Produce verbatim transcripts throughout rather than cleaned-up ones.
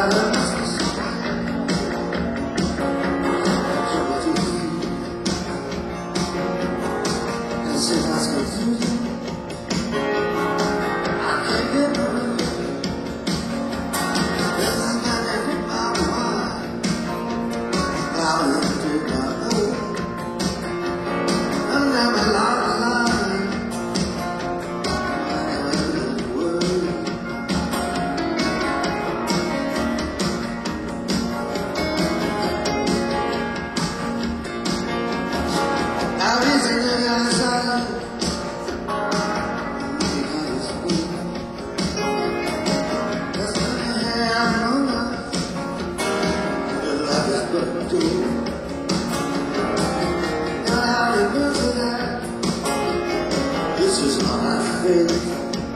This is my faith.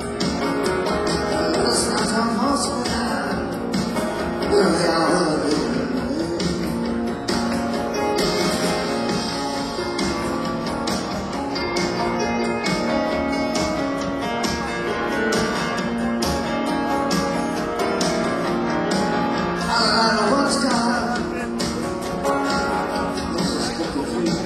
That's not how most men are. When they are living. I don't know what's gone. This is confusing.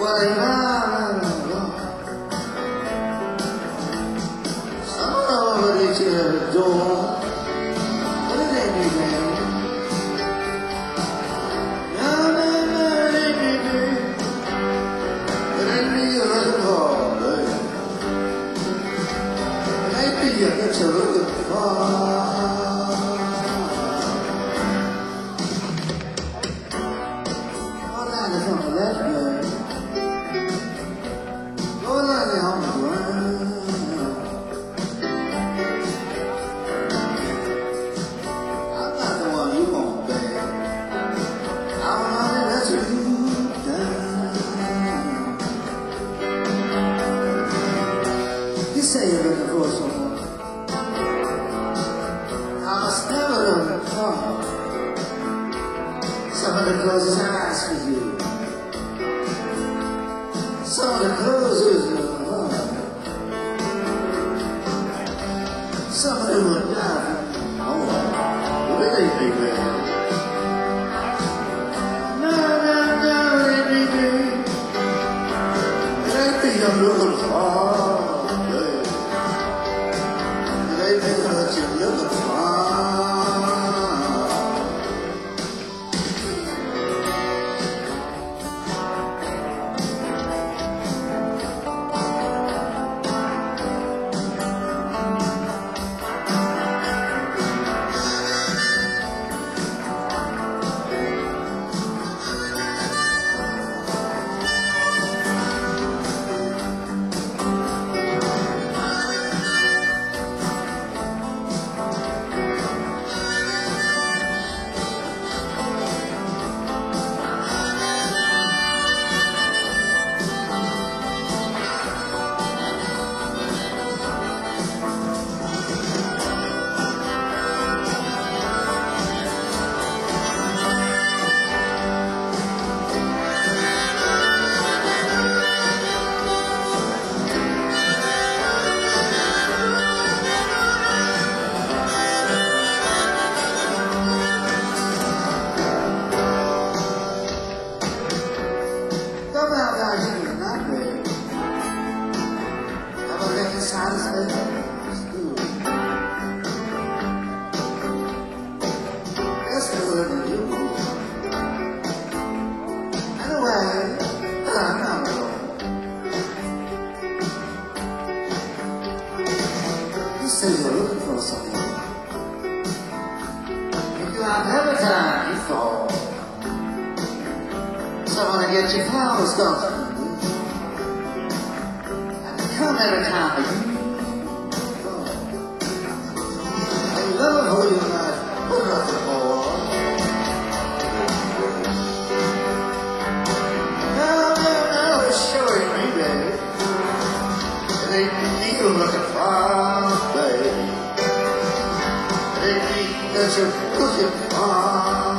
what they found. Somebody to the door. What did they do, man? No, no, no, they didn't. But they knew you were looking for, baby. They knew you were looking for. Say you're looking for someone. I must never look for somebody closes his eyes for you. Somebody closes your heart. Somebody will die for you. Oh, really, baby. No, no, no, baby. It ain't the I'm looking for. You say you're looking for someone. If you have every time you fall, someone to get your flowers done. And come every time you fall. I love who you might put up for. No, no, no, it's showing me, baby. It ain't you looking for. That you're looking for.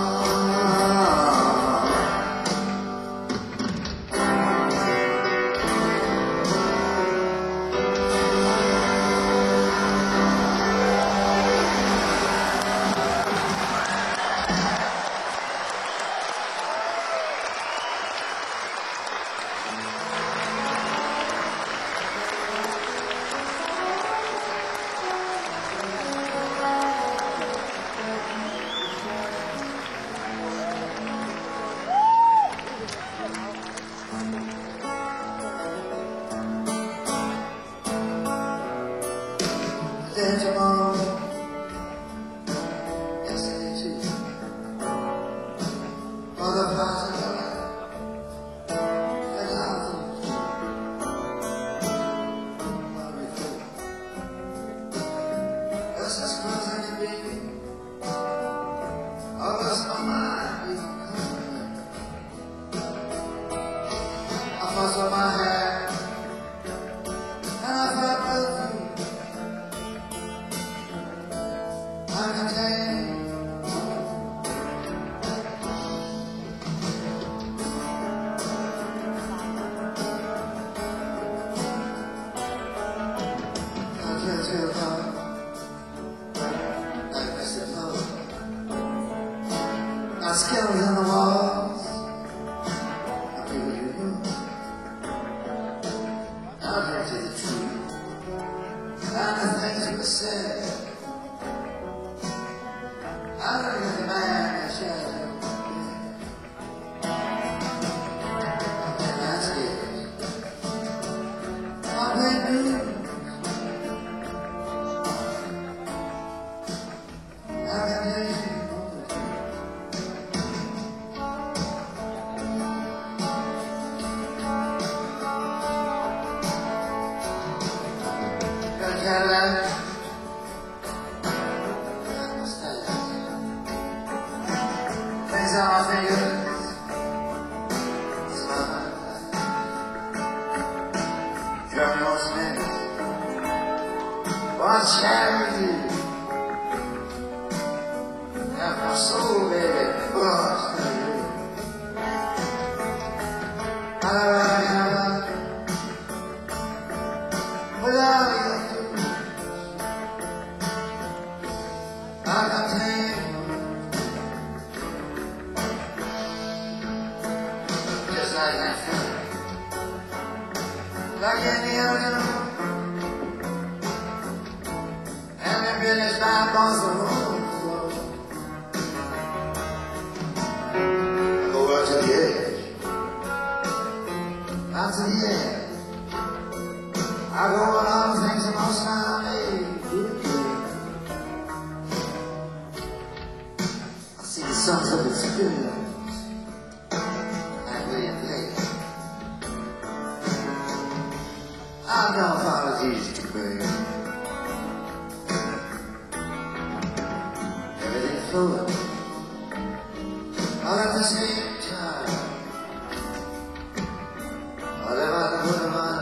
Then tomorrow, yesterday too, all the parts of your life, and how things are before. That's as close as I can be. All that's my mind, you come I fuss on my hair, and I felt nothing. I can tell you. I can't tell how I miss it love. Got skeletons on the walls. I feel you know. Without you, I can take just like that, like any other, and the British back on the road. I go out to the edge, out to the edge. I go on all the things that most time made. I see the sons of experience and William Blake. I've no apologies to bring. Everything's flowing all at the same time. All about the good of mine.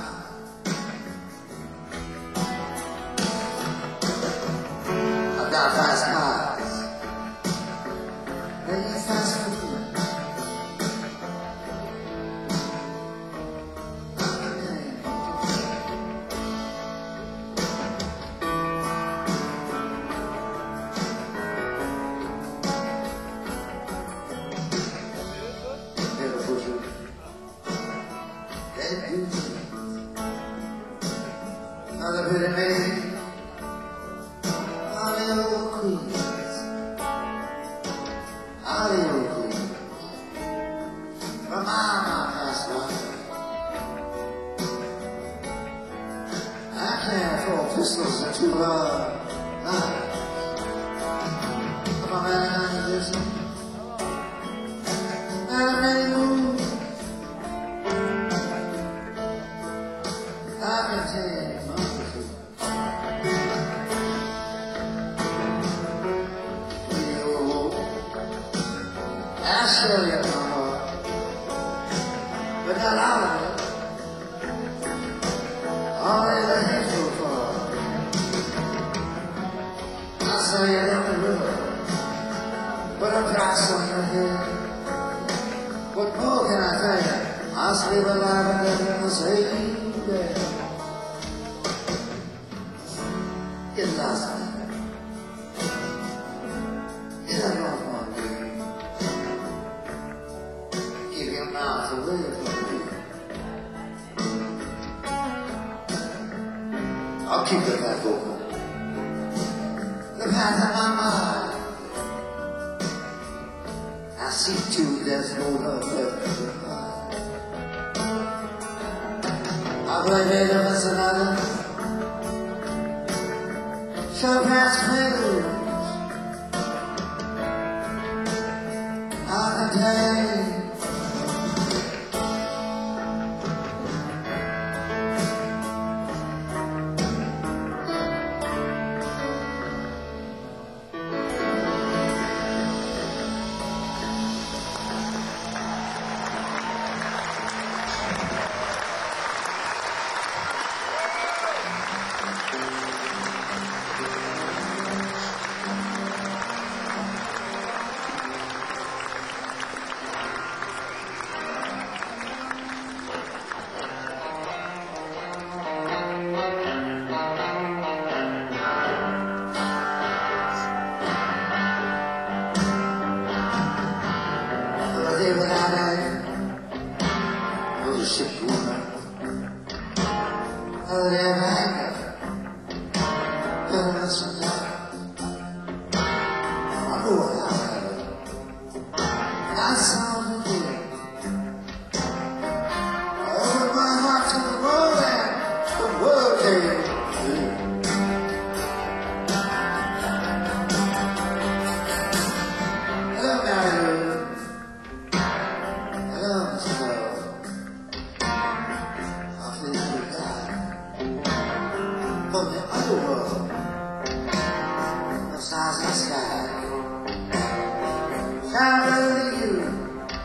I've got fast cars. They get fast food. Beautiful truth. Very beautiful. Another pretty maid. All the old queens. All the old queens. From my past life. I carry four pistols and two uh, knives. I'm a man of listen. And I made moves. I can tell you my truth. I'll show you my heart, but not all of it. Only the hateful part. I'll show you down the river, put a price on your head. What more can I tell you? I'll sleep alive and live in the same bed. Get lost, man. Get out of my way. Keep your mouth away from me. I'll keep the path open. The path in my mind. I see too there's no love left behind. I play better than another. Show past clues. I can tell you. Without a little ship woman, oh, they're hanging, but it's not. I know what happened. I saw the day. I opened my heart to the world and the world came through. Hello, Mary. From the underworld, the stars in the sky, shine over you.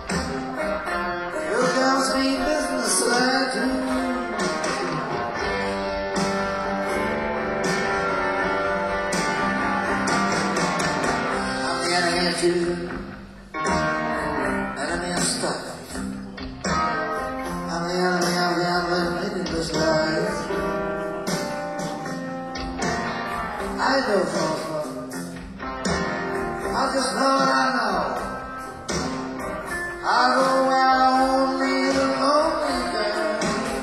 I go where only the lonely can.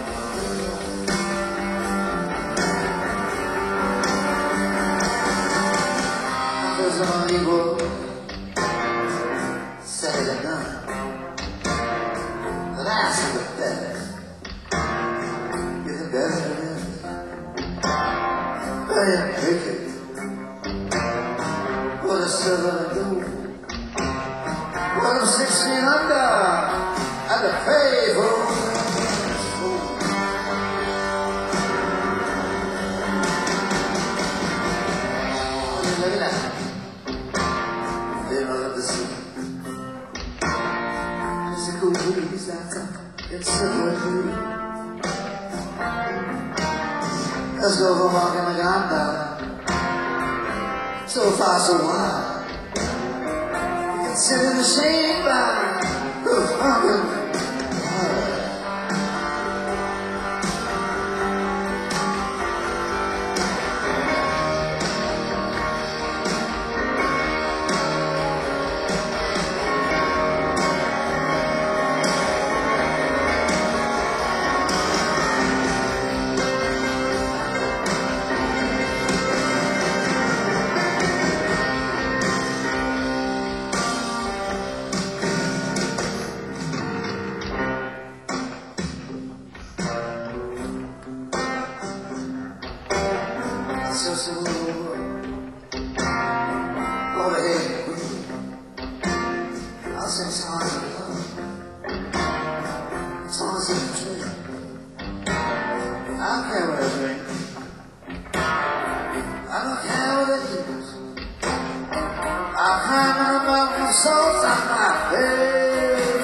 There's an amigo said it enough, but I see the best. You're the best of it. I am wicked for the silver and gold. Well, I'm six feet under and the pay for look at that. They don't have the sea. There's a cool breeze that's up. It's silver blue. Let's go for walking the gondola. So far, so wide. Consider the shade by the fucking so so go ahead, I'll sing songs of love, songs of truth. I don't care what I drink, I don't care what I use. I'll climb on a mountain of salt on my face.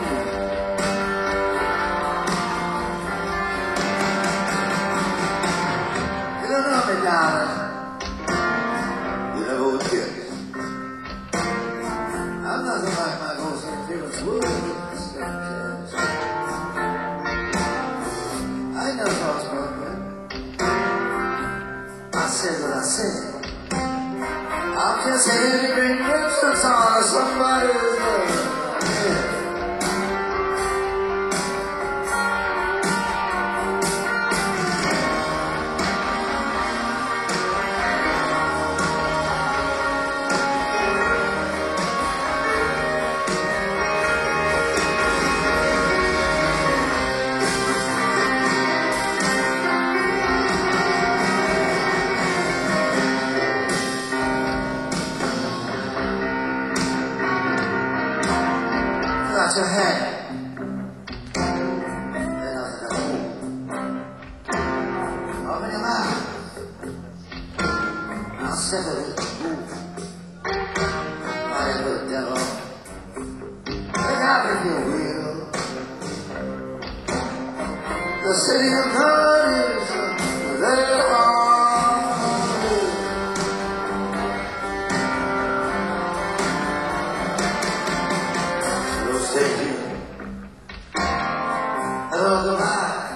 You don't know me, darling. You never would get it. I'm nothing like my ghost and feelings would. I ain't never thought about it. I said what I said. I'm just here to bring reference on somebody's love. Got your head. Then I said, oh. Open your mouth. I'll settle it. My little devil. Look out if you will. The city of God is there on. Hello, goodbye.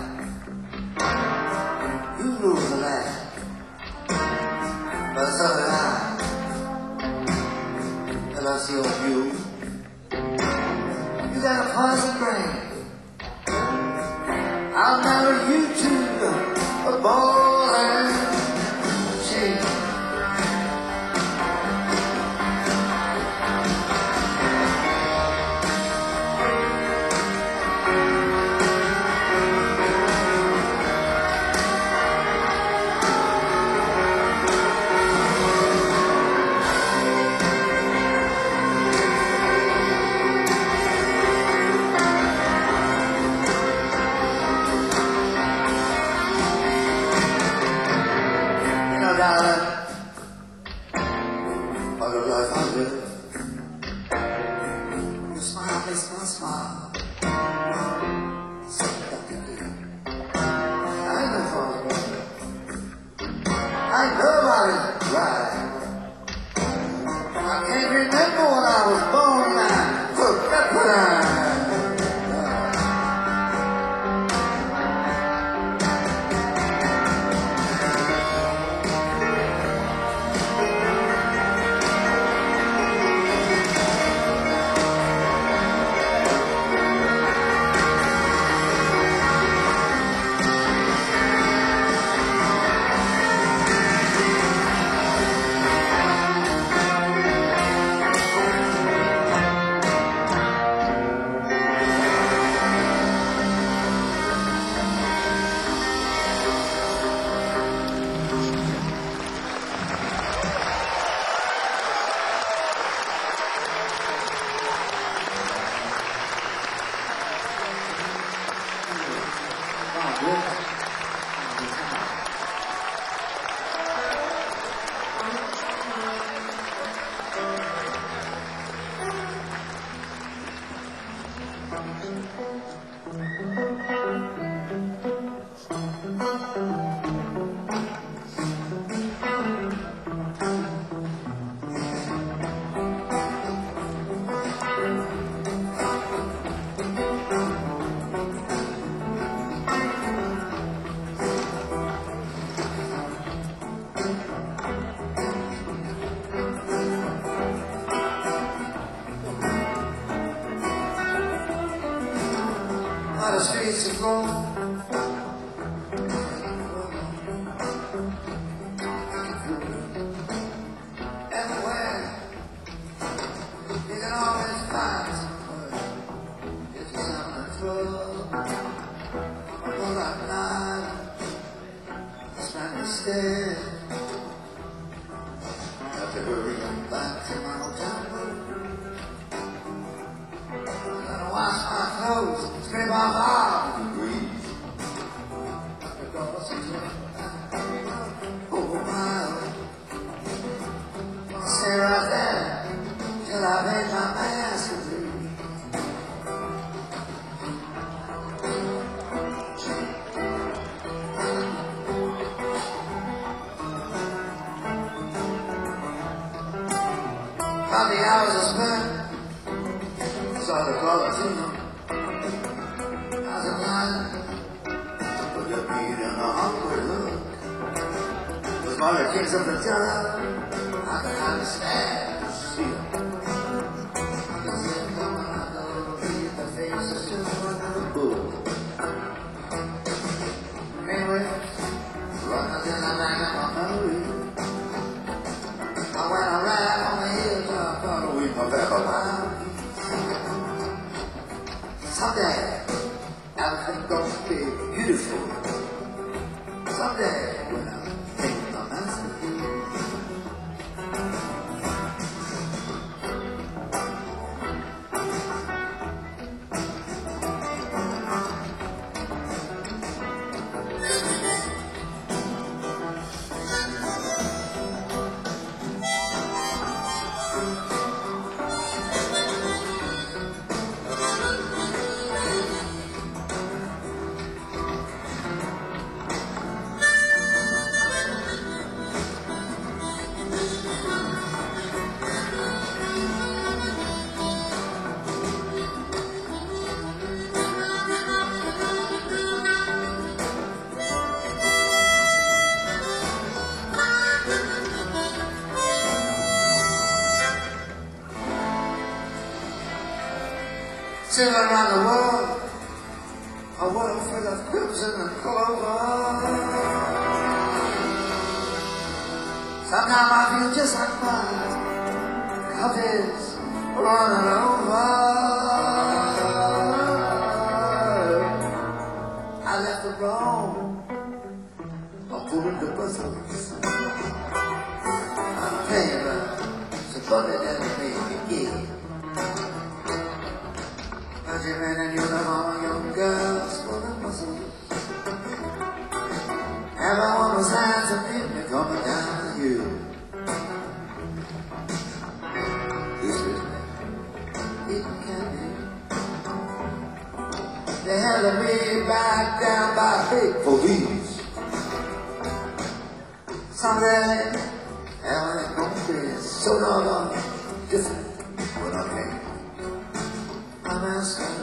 You rule the land, but so did I. And I see on you. You got a poison brain. I'll marry you to a ball and chain. Darling, I look like I will. You smile, please, my smile. So I ain't no father. I ain't nobody's bride. I can't remember when I was born now. Look, that's what I. The streets of gold, everywhere you can always find somewhere. If you're having trouble, go that night, spend the stairs. Have to hurry back to my hotel room. I'm gonna wash my clothes, scrape off all the debris. Oh my, I'll stay right there till I make my master leave. About the hours I spent, saw the colors in them. As a line, with the beat and a hungry look. With all the kings of the jungle, I can understand the seal. I can see them coming, I know read the faces just like a bull. Anyway, running till the back of my memory. I went around on the hills, I thought I'd weep my back around. Someday, everything's gonna be beautiful. Someday, when I take my masterpiece. Sailing around the world, a world full of crimson and clover. Sometimes I feel just like my cup is running over. I left the Rome, I'm pulling the Brussels. I'm paying her, so funny that it made me gay. Men and uniform, young girls full of muscles. Everyone was hands and feet me coming down to you. This is me, eating candy. They held me back down by big police. Someday, everything's gonna be so doggone different when I came. I'm asking.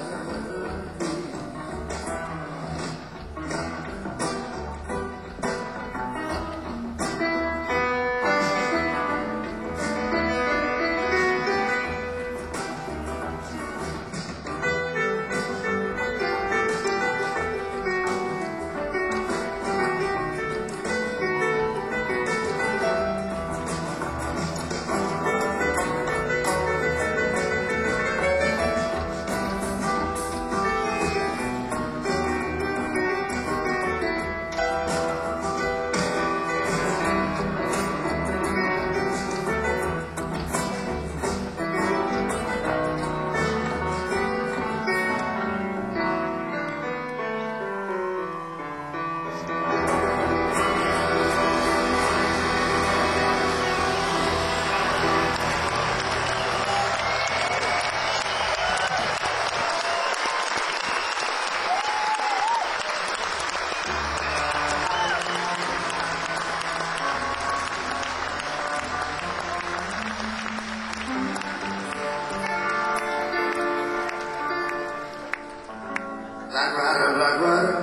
Black rider, black rider,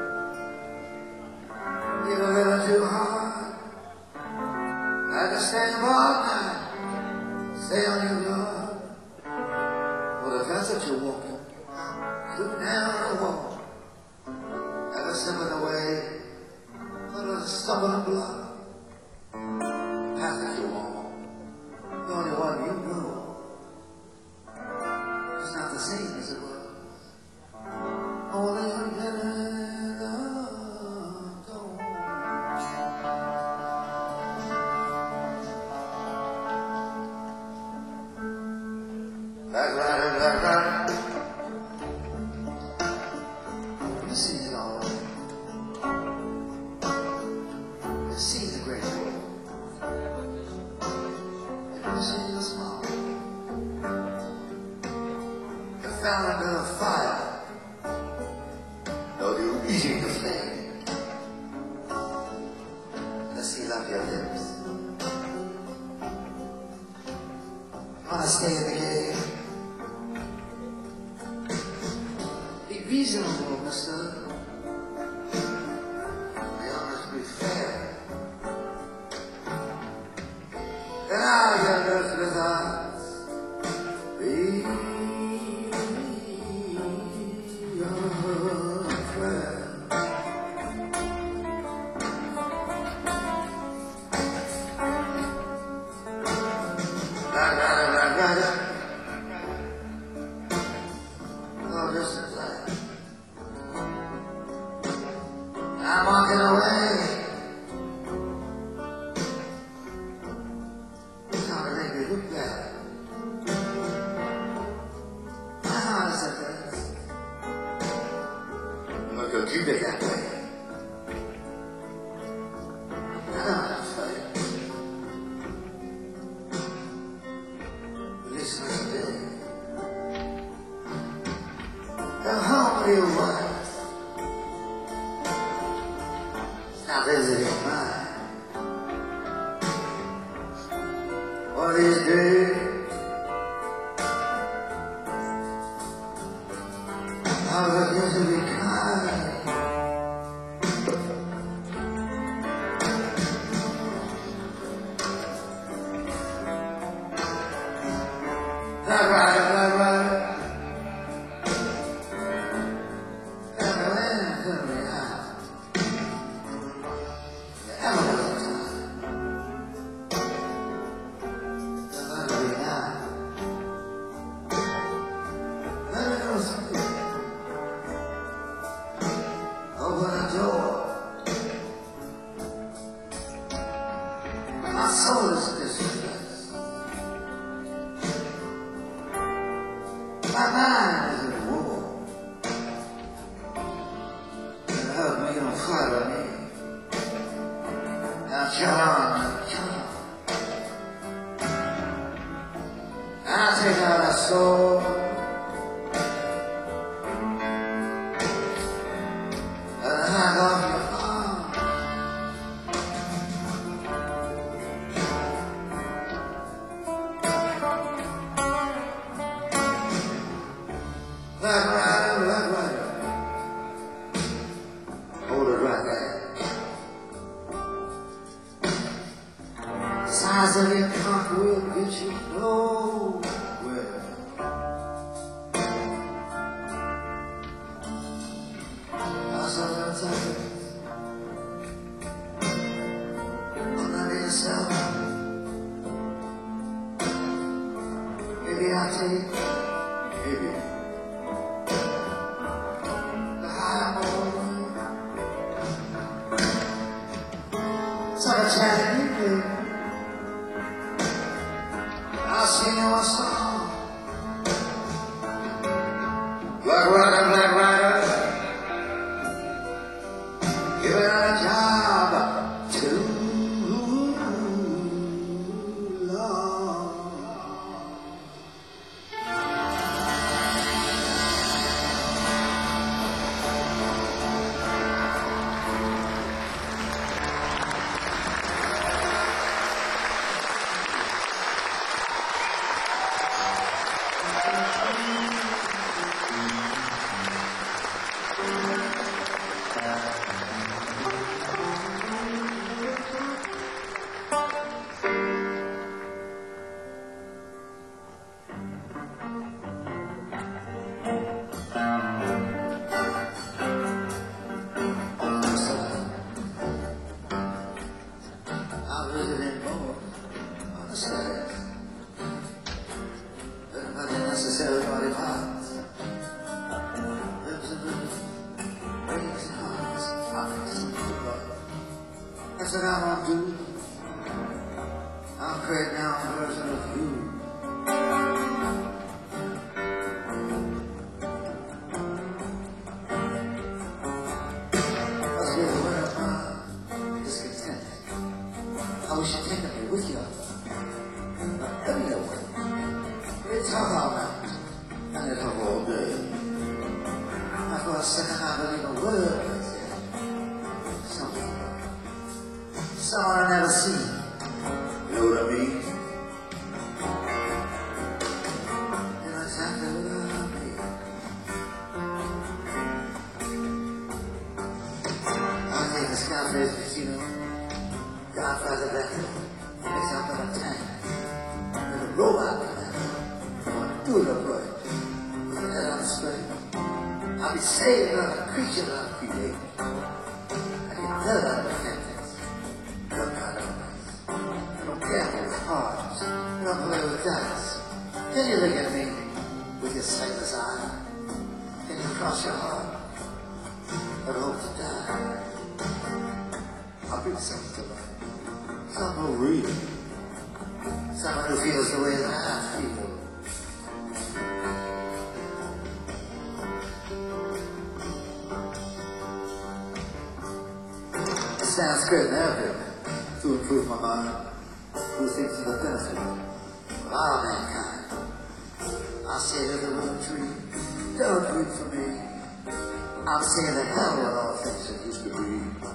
you're a little too hard. I just stay up all night, stay on your guard. Well, if that's what you're walking, look down the wall. Ever slipping away, but a stubborn block. Path that you walk, the only one you know. It's not the same as it was. Only a minute ago. Black rider, black rider, you see it all. You see the great world. You see the small. You fell under a fire. Though you're eating the flame, let's seal up your lips. Wanna stay in the game? Be reasonable, mister. Be honest, be fair. And I'll get left with us. Be Black rider, black rider, oh, just a flag. I'm walking away. How to make me look bad. My heart is at rest. Look, you'll keep it that way. I don't have to fight. Go home with your wife. Stop visiting mine. One of these days, I'll begin to be kind. Black rider, black rider. Open the door. My soul is distressed. My mind is at war. You hurt me, you don't flatter me. Now charm, charm. I take out a sword. Hang off your arm. Black rider, black rider, hold it right there. The size of your cock will get you nowhere. Sometimes I'm not yourself. Maybe I'll take, maybe the high road. Summertime evening, I'll sing you a song. Black rider, black rider, give it a job too long. That's what I'm gonna do. I'll create now a version of you. That's really where I'm discontent. I wish you'd taken me with you. Let me know what. We talk all night, and they talk all day. Not for a second I believe a word they said. Something. Someone I never seen. You know what I mean? You know exactly what I mean. I'll take a Scarface, you know. Godfather back there. Mix up in a tank. With a robot in there. Do it up right. With the head on straight. I'll be saving another creature that I create. I can tell that repentance. What kind of nice. I don't care if it's hard. I don't play with dice. Can you look at me with your sightless eye? Can you cross your heart? But hope to die. I'll bring something to life. Something real. Someone who feels the way that I feel. It sounds good and epic to improve my mind. Who thinks of the benefit of all mankind? I'll say to the little tree, don't weep for me. I'll say the hell with all things that used to be.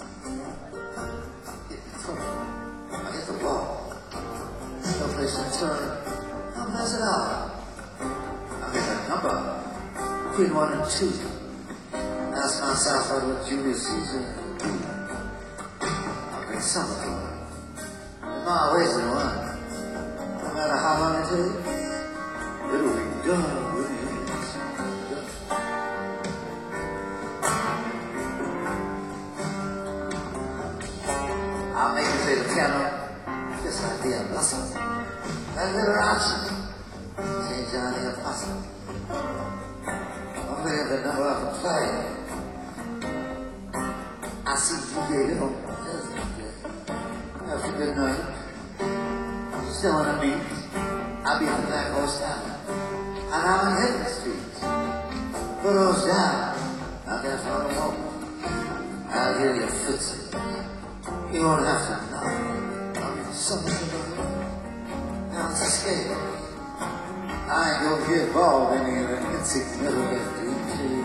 I hit the wall. No place to turn. No place at all. I get a number. Between one and two. Ask myself what would Julius Caesar do. I'll bring some of them. There's not wasting one. No matter how long it takes, it'll be done with it. I'll make you play the piano just like the apostle. That little option. Saint John the Apostle. I'll play the number of a play. I see you gave it on Thursday. Have a good night. Still on the beat. I'll be at the back horse down. And I'm on Henry Street. Put those down. I'll get for a moment. I'll give you a footsie. You won't have to know. I'll give you something to know. Now it's a scale. I ain't gonna get involved in any of that insignificant detail.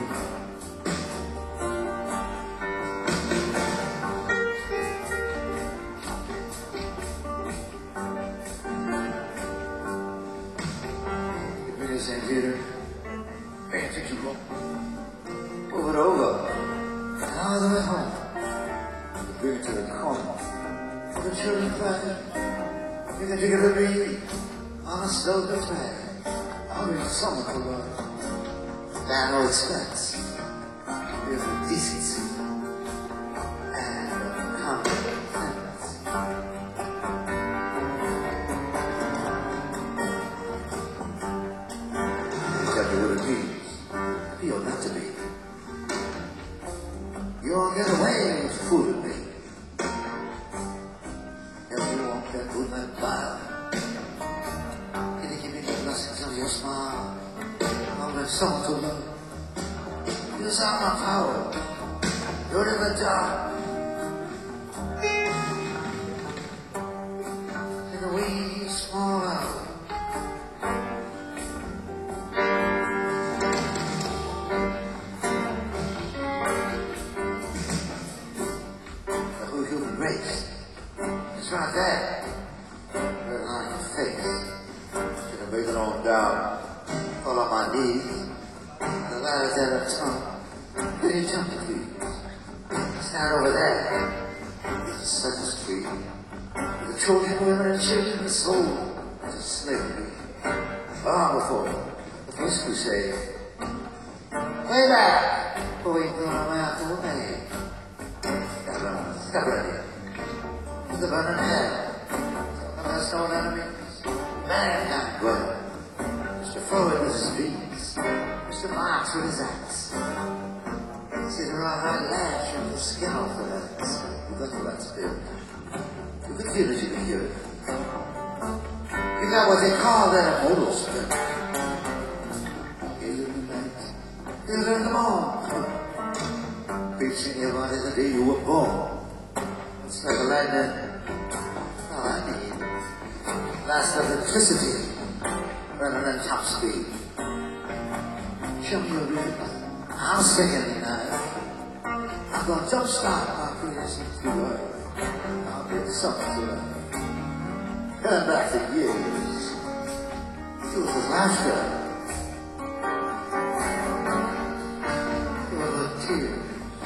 Give me this in Peter. Pay attention, bro. Move it over. And all the way home. Bring it to the corner. The children cry. You can take it to me on a slow track. I'll bring someone to love. At no expense. With decency and common sense. Exactly what it means. Feel not to be. You won't get away with fooling me. If you want that good night pile, can you give me the blessings of your smile? I'll let someone to love. Use all my power. You're in the dark. In a wee small hour. Race. It's right there. Right on your face. Gonna bring it on down. Fall on my knees. The ladder's at a tongue. Can you jump, please? Stand over there. It's a second street. The children, women, and children, the soul. It's a slavery. Long before the first crusade. Way back. Before we go around the way. Stop right here. The burning hell. That's no enemies. Mankind well. Mister Freud with his beats. Mister Marx with his axe. Sitting around my lash and your skin off of that. You got that spirit. You can feel it, you can hear it. You got what they call that a modal spirit. You live in the night, you live in the morning. Picturing your body the day you were born. It's like a lightning. All I need. Last electricity. Running at top speed. Show me your rhythm. I'm singing tonight. I'm gonna jumpstart my creation to work. I'll get something to it. Turn back the years. It was a laughter. It was a tear.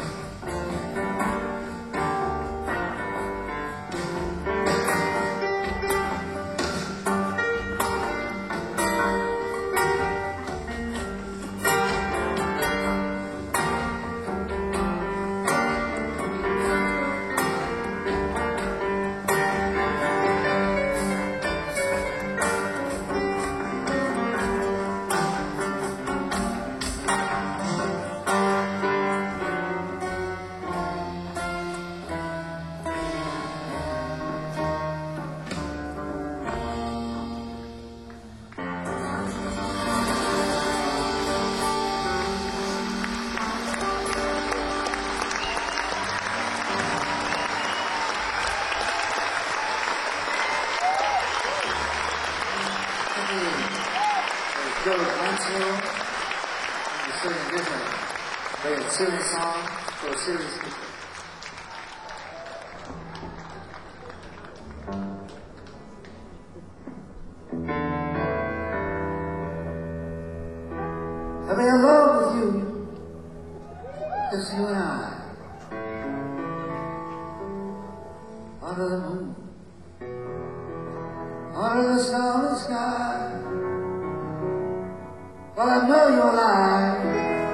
Joe Mansell, you're singing different, playing a serious song for a serious people. I'm in love with you, just you and I, under the moon, under the starless sky. Well, I know you're alive,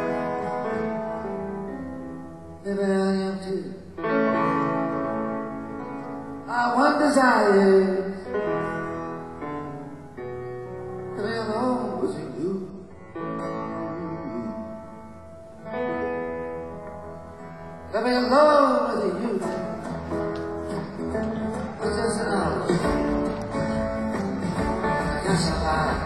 maybe I am too. Our one desire is to be alone with you. To be alone with you for just an hour. I guess I'm alive.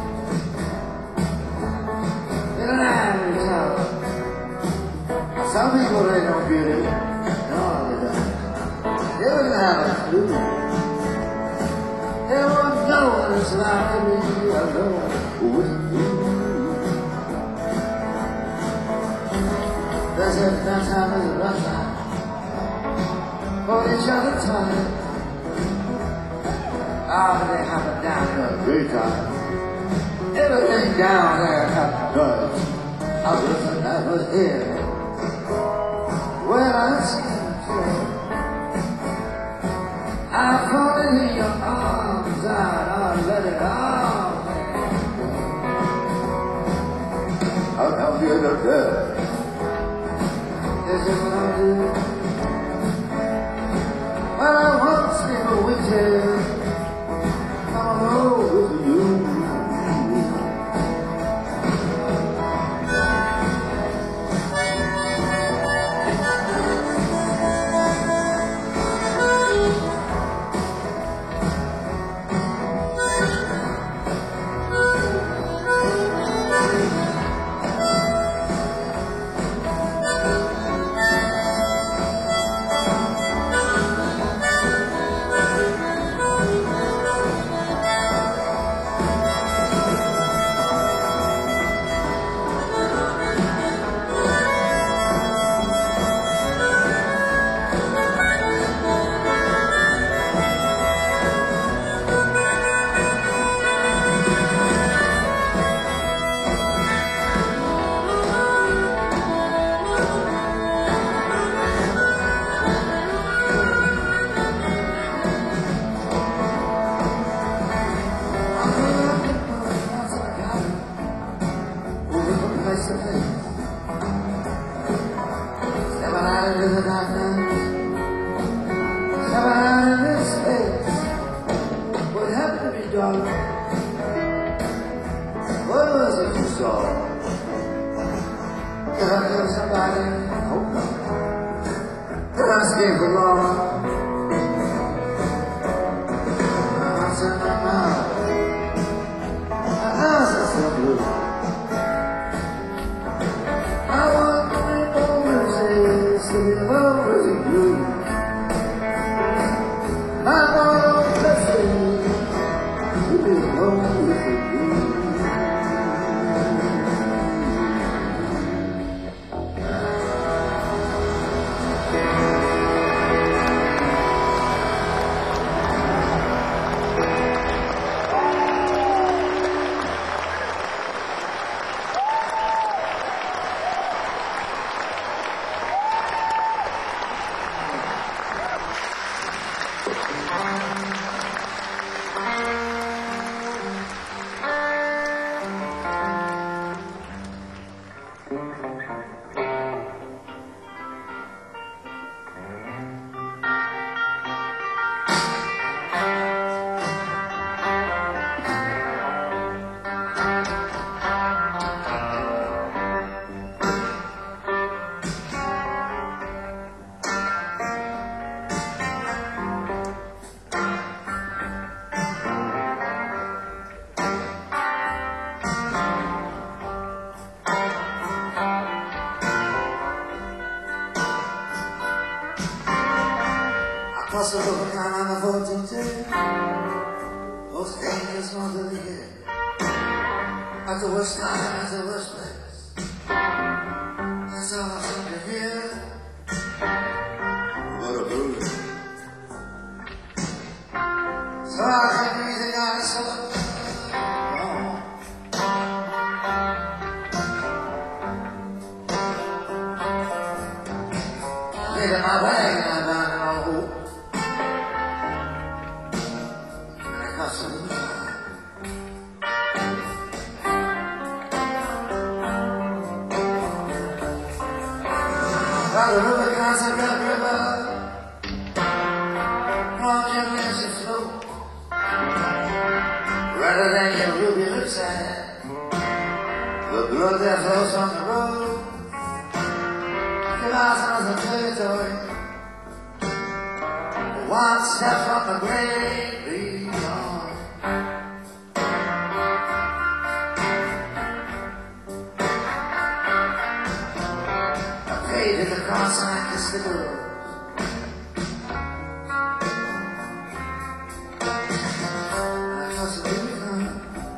Some people they don't beauty. No, they don't. They wouldn't have a clue. They won't know what it's like to be alone with you. There's a that time is a rough time for each other time. Ah, but they happen down here a great time. Everything down there happened good. I wish I never here. When I see you, I fall in your arms, I'll let it all I'll help you to death. This is what I do. When I want to stay with you, I'm alone with you. What was it you saw? Did I hear somebody? asking for love. My heart's in my mouth. My eyes are so blue. I want to live always, to live always in blue. I want to blessing, to live always in blue. Across the river, I'm a fortune too. Most dangerous ones of the year. At the worst time, at the worst place. That's all I seem to hear. What a blues. So I can't breathe out of so Leaving my bag and I'm down in all hope. By the river, constant red river, long gently as you flow, redder than your ruby lips and the blood that flows from the road. Give us another territory, one step from the great beyond. To the cross and I kiss the girl. I cross the river.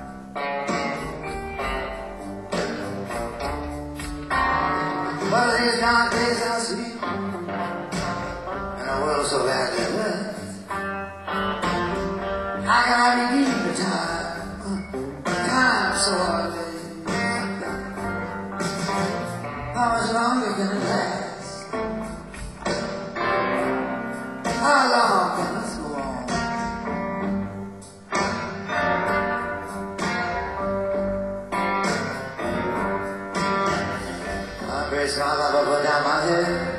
One of these dark days I'll see in a world so badly left. How can I redeem the time? Time so hardly. How much longer can it last? How long can this go on? My grace, my love, put down my head.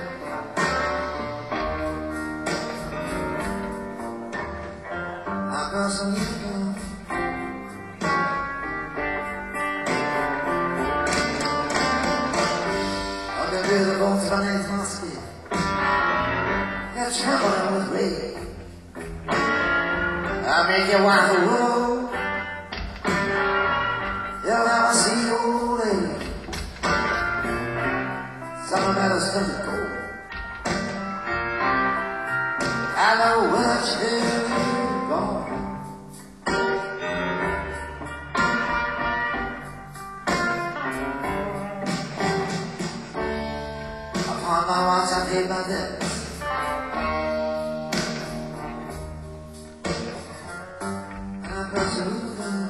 I've got some you go. The bones beneath my skin, they're trembling with rage. I'll make you wife a woe. You'll never see old age. Summer meadows come to go. I know where she's gone. On my watch I paid my debts. And I pressed the roof down.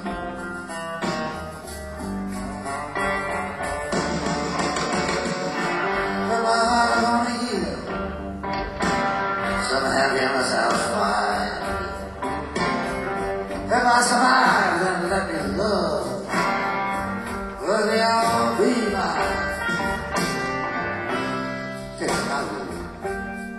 But my heart is on a hill. Some happiness I'll find. If I survive, then let me love. Will they all be mine? Take my road.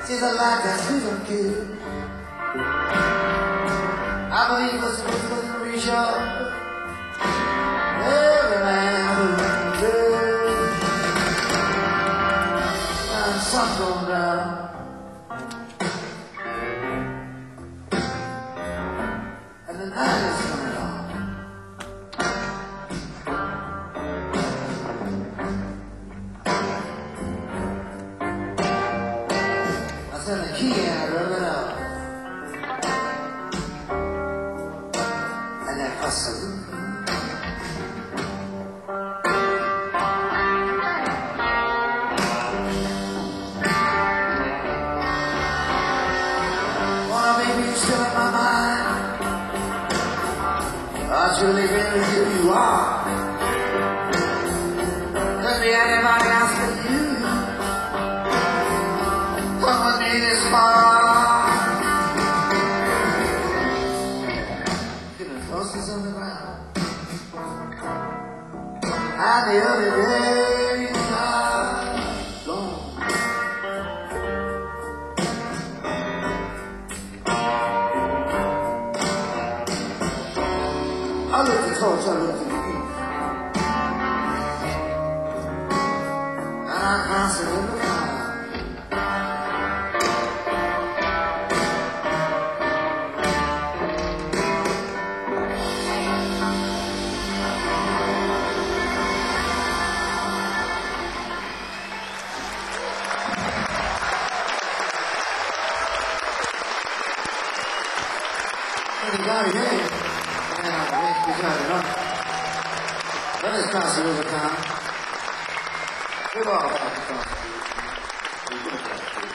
She's a light that we don't give. I believe it's within reach of every man who lives. And sun's going down, and the night is coming on. I said the key and I rub it up. Truly, really, who you are. Could be anybody else but you. Come with me this far. Getting closer to the ground. And the early days are gone. I look at torch, I look at the east, and I constantly look out. Everybody, hey. We got it up. That is constantly over time. We're all about the constantly. We do that too.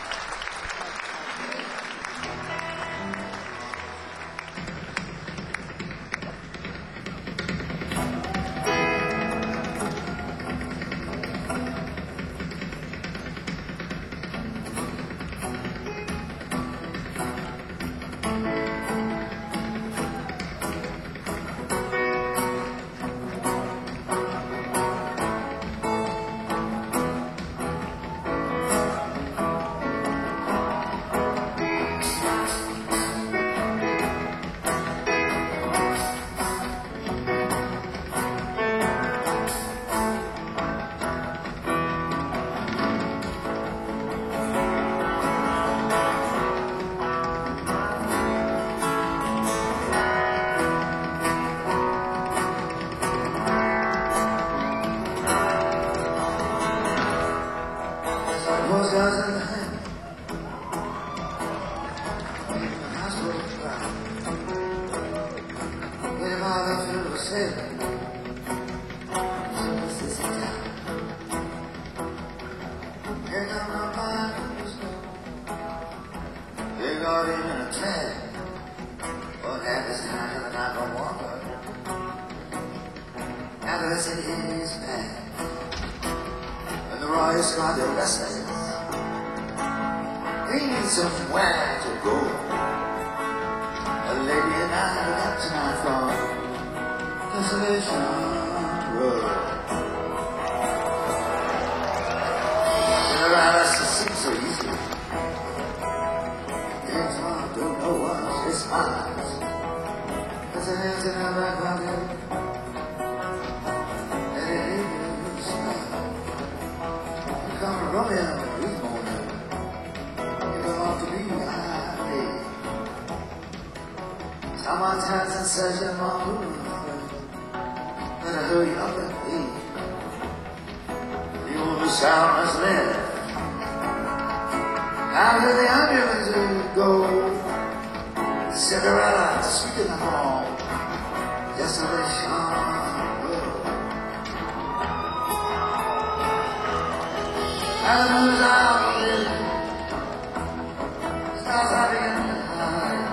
Those guys in the hand. The hospital crowd. Get him out of the city. This is the town. Here come the miners. They got him in a tag. What happens time to the night of water? After it's in his bag. And the Royals got their wrestlers. We need somewhere to go. A lady and I got tonight from Desolation Road. And around us it seems so easy. Things one don't know what's his minds. There's an answer in our back pocket. And it ain't you smile. Come to Romeo. Someone's had sensation on moving. Better hurry up and leave. The old sound has left. How did the ambulance go? Cinderella, sweet in the hall. Desolation Road. And the moon's out there. Stars are beginning to hide.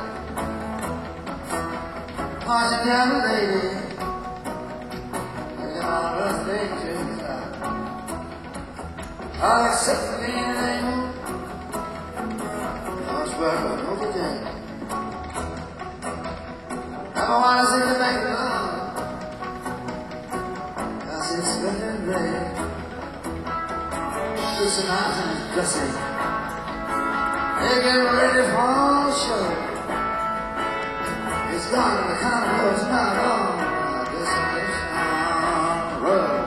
Marching down the lady, and on birthday to the side. I'll accept the being an angel. I'll swear to another day. I don't want to see the make love. I see splendid rain. Listen, I'm dressing. They're getting ready for the show. It's gonna be kind of close, not on the destination road.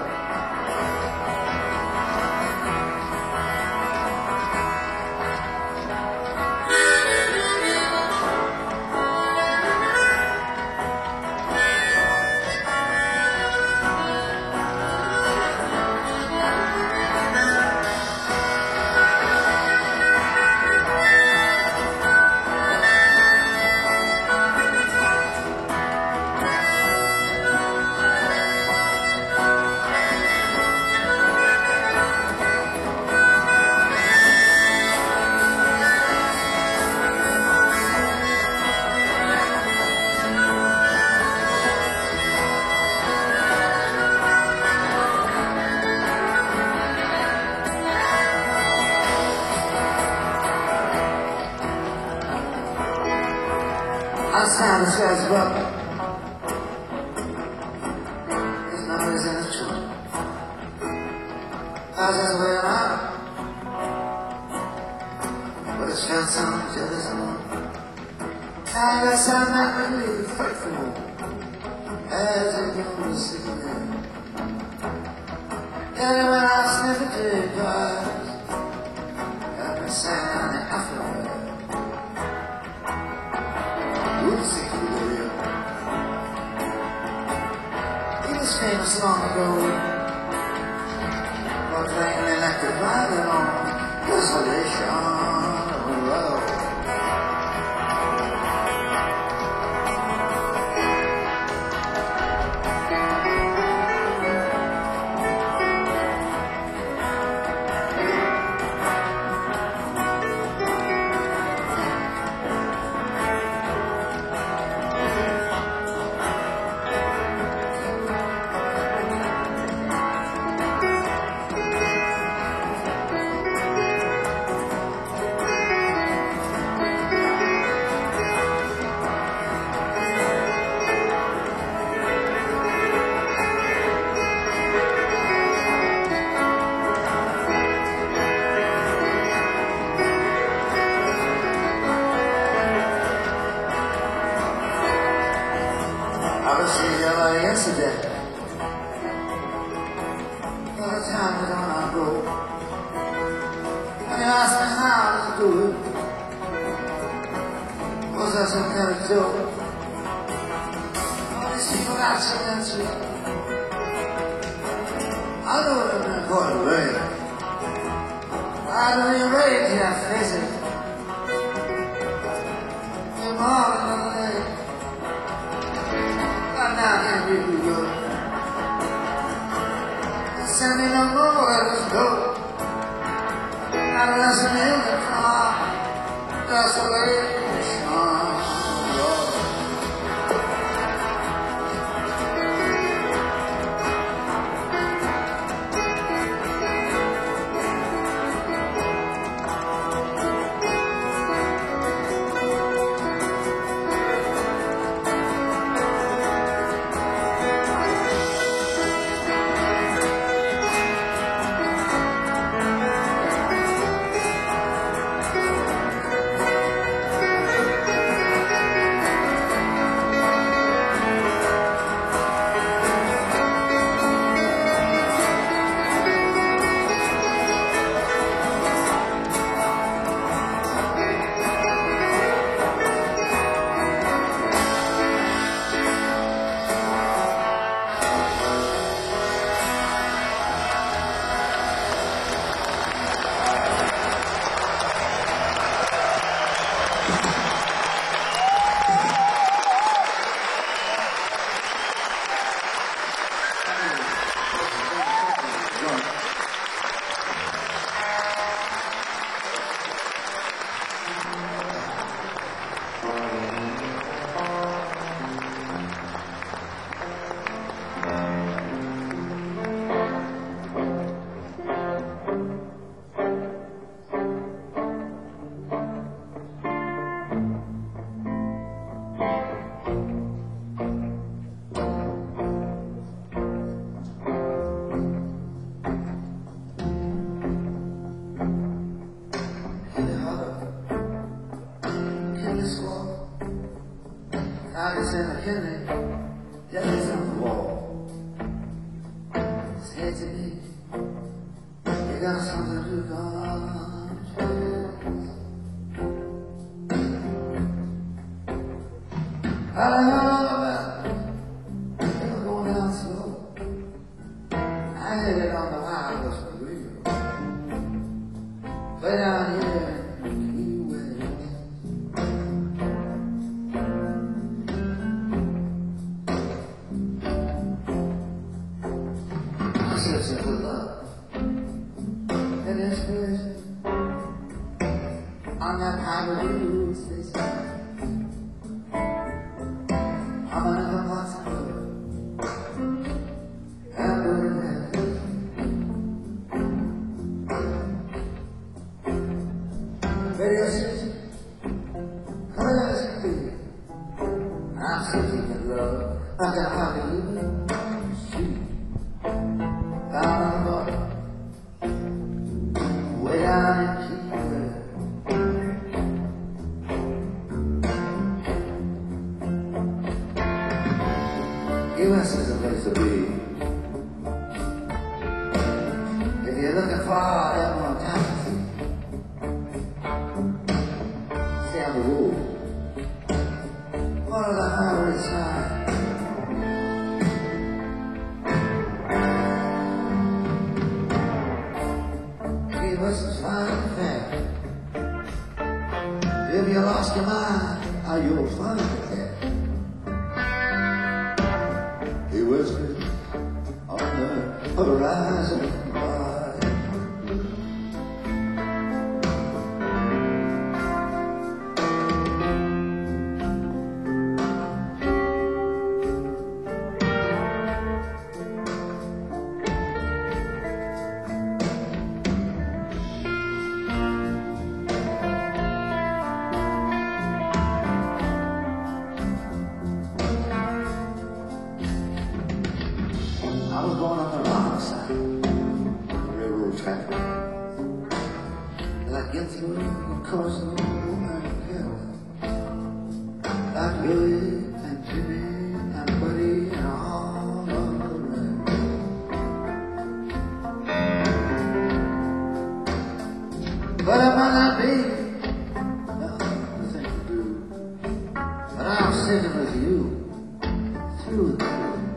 I sound the says, but his numbers in his trunk. I just went out, but it's found some jealous one. I guess I'm not really faithful as a young sleeping man. And when I sniff a day pies, I've been sitting on the afterlife. He was famous long ago for playing an electric violin on Desolation Road. I was seeing you like yesterday. All the time we don't all go. When you ask me how to do it, was that some kind of joke? All these people got something to. I know what I've been called a baby. I know you're ready to have face it. You're more than another day. Now here we go. Send me no more, let us go. Now let's live the car. Desolation Road. Santa Kenny, just on the wall. Said to me, you got something to go on. I don't know about it. They were going down slow. I hit it on the wireless for real. Way down here in Key West. I said simple love. And inspiration on that highway station. I'm another monster and burning head. Radio station, color speed. I'm seeking your love. I got how to leave it. Shoot. Down on the border. Way down in Key West. Key West is a place to be. If you're looking for everyone taxi, stay on the road. One of the highway side. Key West is fine and fair. If you lost your mind, how you'll find it there. He whispered on the horizon line. I was going on the wrong side of the railroad track. And I get through the course of the old hill. Like Billy and Jimmy and Buddy and all of the rest. But it might not be nothing to do. But I'm sitting with you through and through.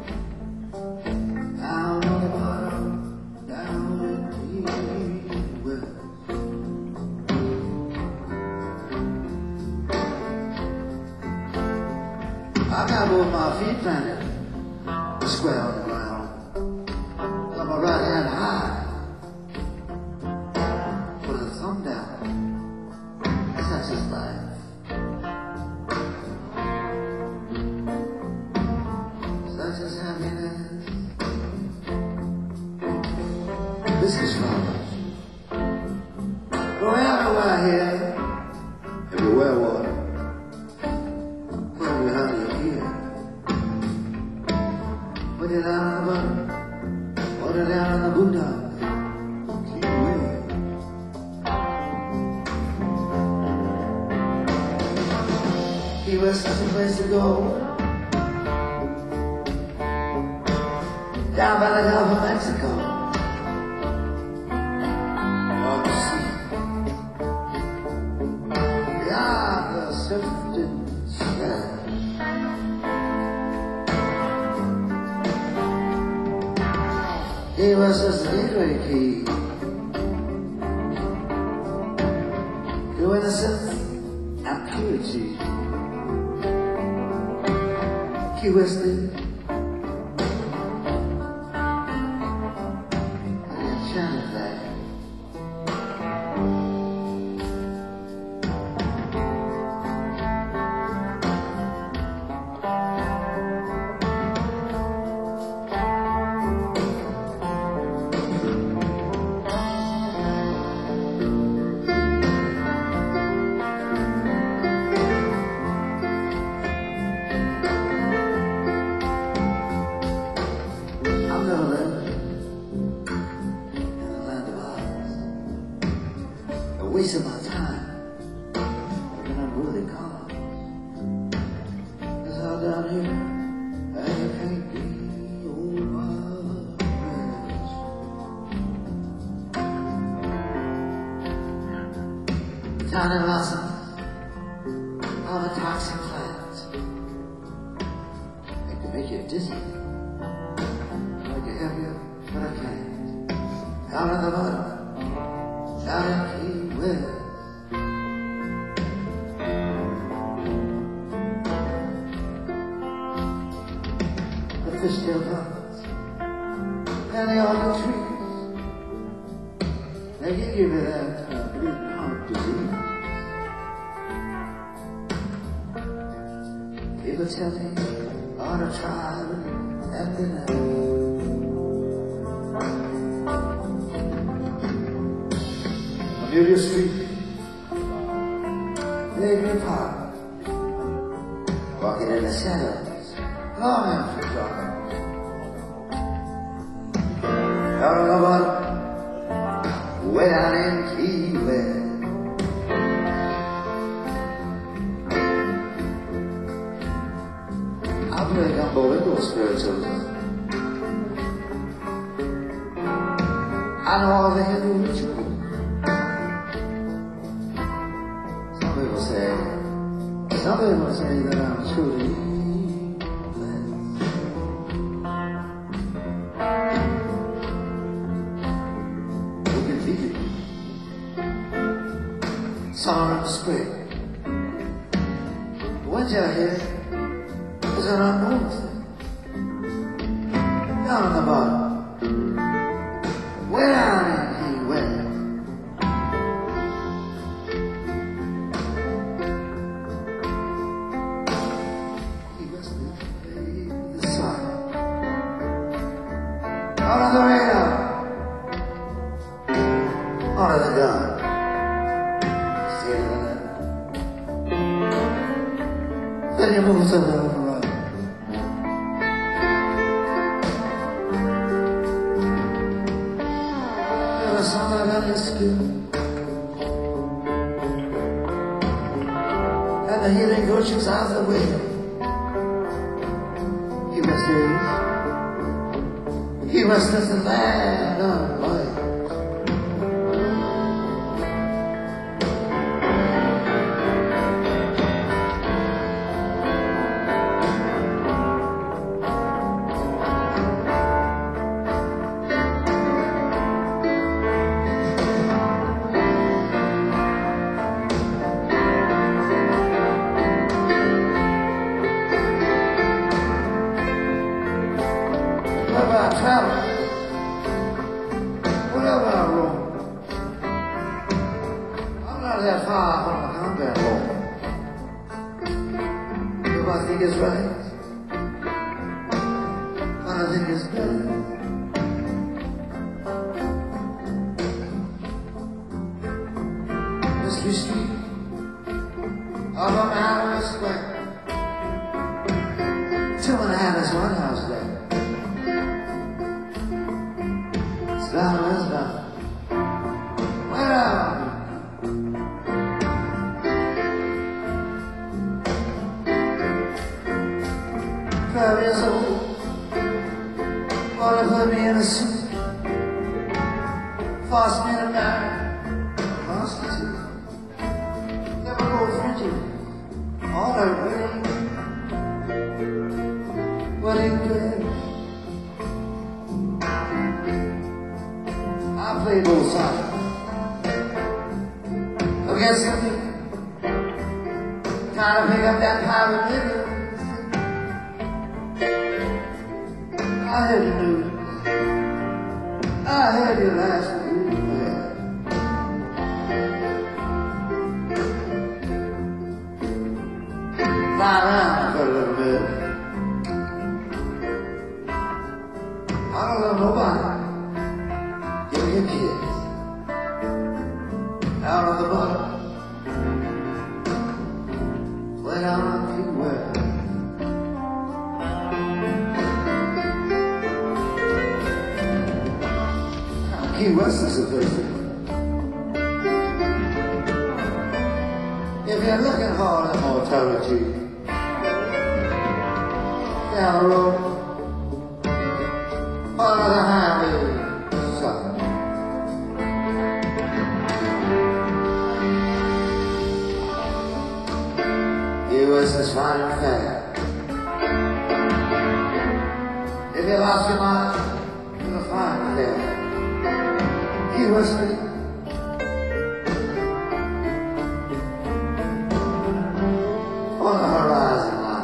Down on the bottom, down in Key West. I got both my feet planted square on the ground. Got my right hand high, put a thumb down. That's just life. Such is happiness. This is fun. Go everywhere here, everywhere water. When you have your ear, put it down on the bottom, put it down on the boondocks. Keep away. Key West is a place to go. Down by the Gulf of Mexico. Key West is the gateway key to innocence and purity. Key West is an enchanted land. I'm gonna live in the land of Oz. A waste of my time, but I'm really calm. 'Cause I'll die. here, and you can't be over bridge. Tiny blossoms of a toxic plant, it can make you dizzy, make you heavier, but I can't. Out of the mud, out in Key West. The fishtail ponds and the almond trees, they can give you that uh, blue heart disease. People tell me on a trial at the night. Amelia Street, Baby Park, walking in the shadows, longing for dark. Out on the bottom, way down in Key West. I play gumbo window spirituals. I know all the Hindu rituals. Some people say, some people say that I'm truly blessed. Who can beat it? Summer and spring. Winter here is an unknown thing. Down on the bottom, way down in Key West. Out of the radar, out of the gun, still in the night. Then you move to the right. There's something on your skin, and the healing virtues out the way. You must say, he must have the land of life. Wherever I travel, wherever I roam, I'm not that far from the combat home. If I think it's right, and I think it's better. Mystery Street, up on Hanover Square, two and a half is one house there. Down, it's down. Way down. Twelve years old, wanna put me in a suit, force me to marry a prostitute. Never go frigid, all that rain. What he did, I play both sides against the people, trying to pick up that pirate nigga. I heard the news, I heard you last week. Fly around for a little bit. I don't love nobody. Give me a kiss. Out on the bottom, way down on Key West. Key West is a good thing. If you're looking for immortality, down the road on the highway side. He was this fine and fair. If you lost your mind, you will find it there. He was me. On the horizon line.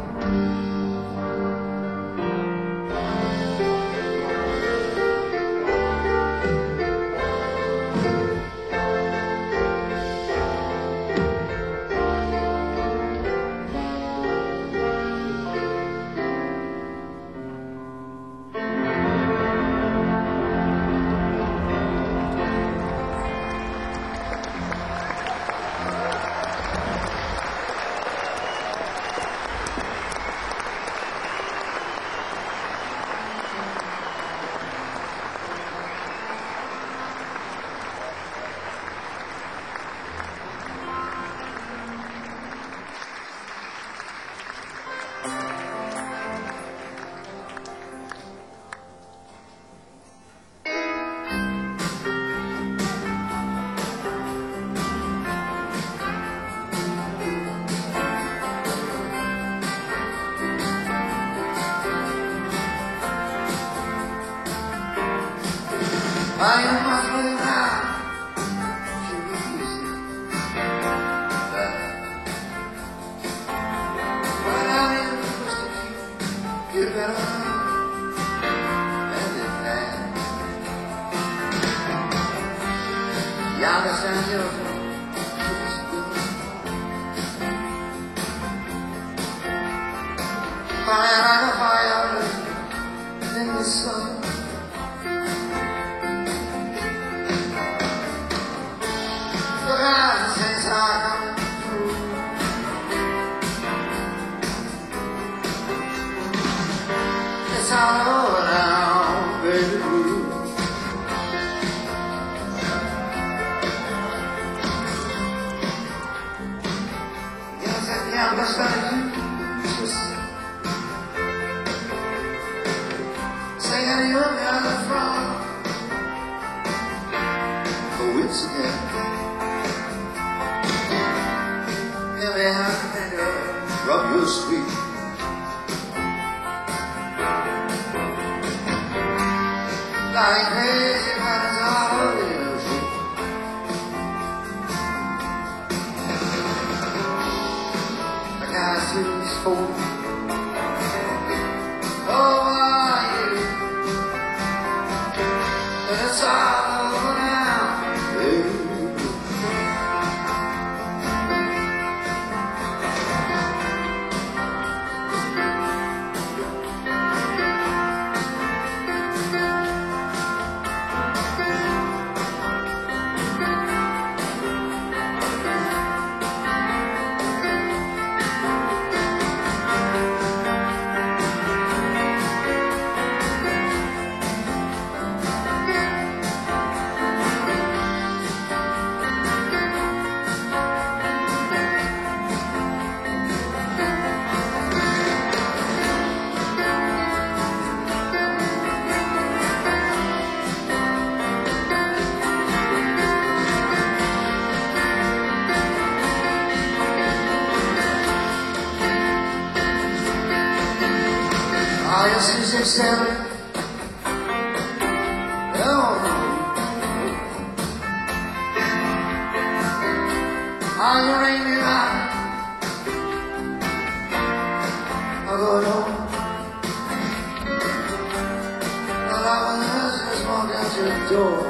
I am not really now to easy, but I am supposed to keep you better than this man. You understand your fire like a fire in the sun. It's all over now, baby blue. Yes, I can't understand you. Just singing you on the front for weeks again. Never have to rub your sweet. Like crazy when it's all over you. I gotta see these folks over you. And it's all over now, baby. Are you six six seven? Oh. Are you ringing out? I go home. Well, I was just walking out to the door.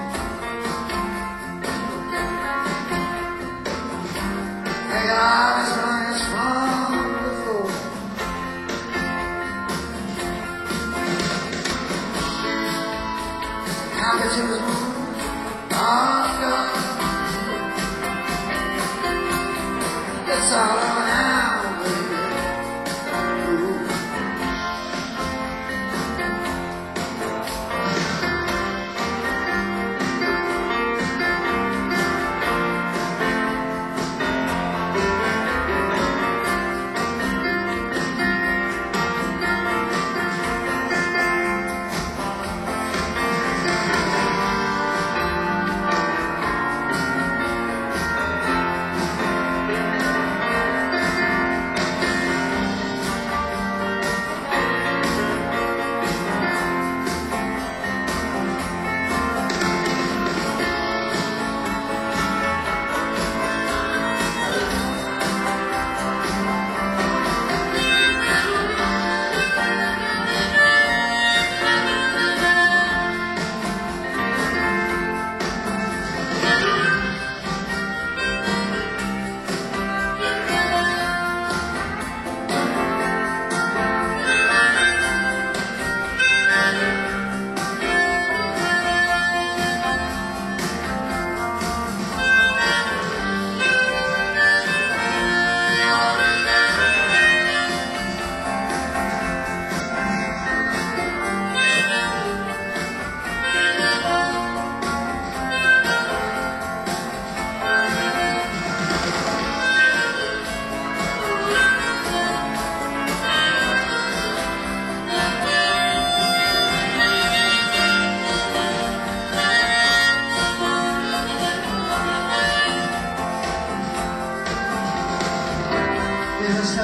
Hey, I was running from the floor. Cockatoos are gone. It's all over now, baby. Ooh.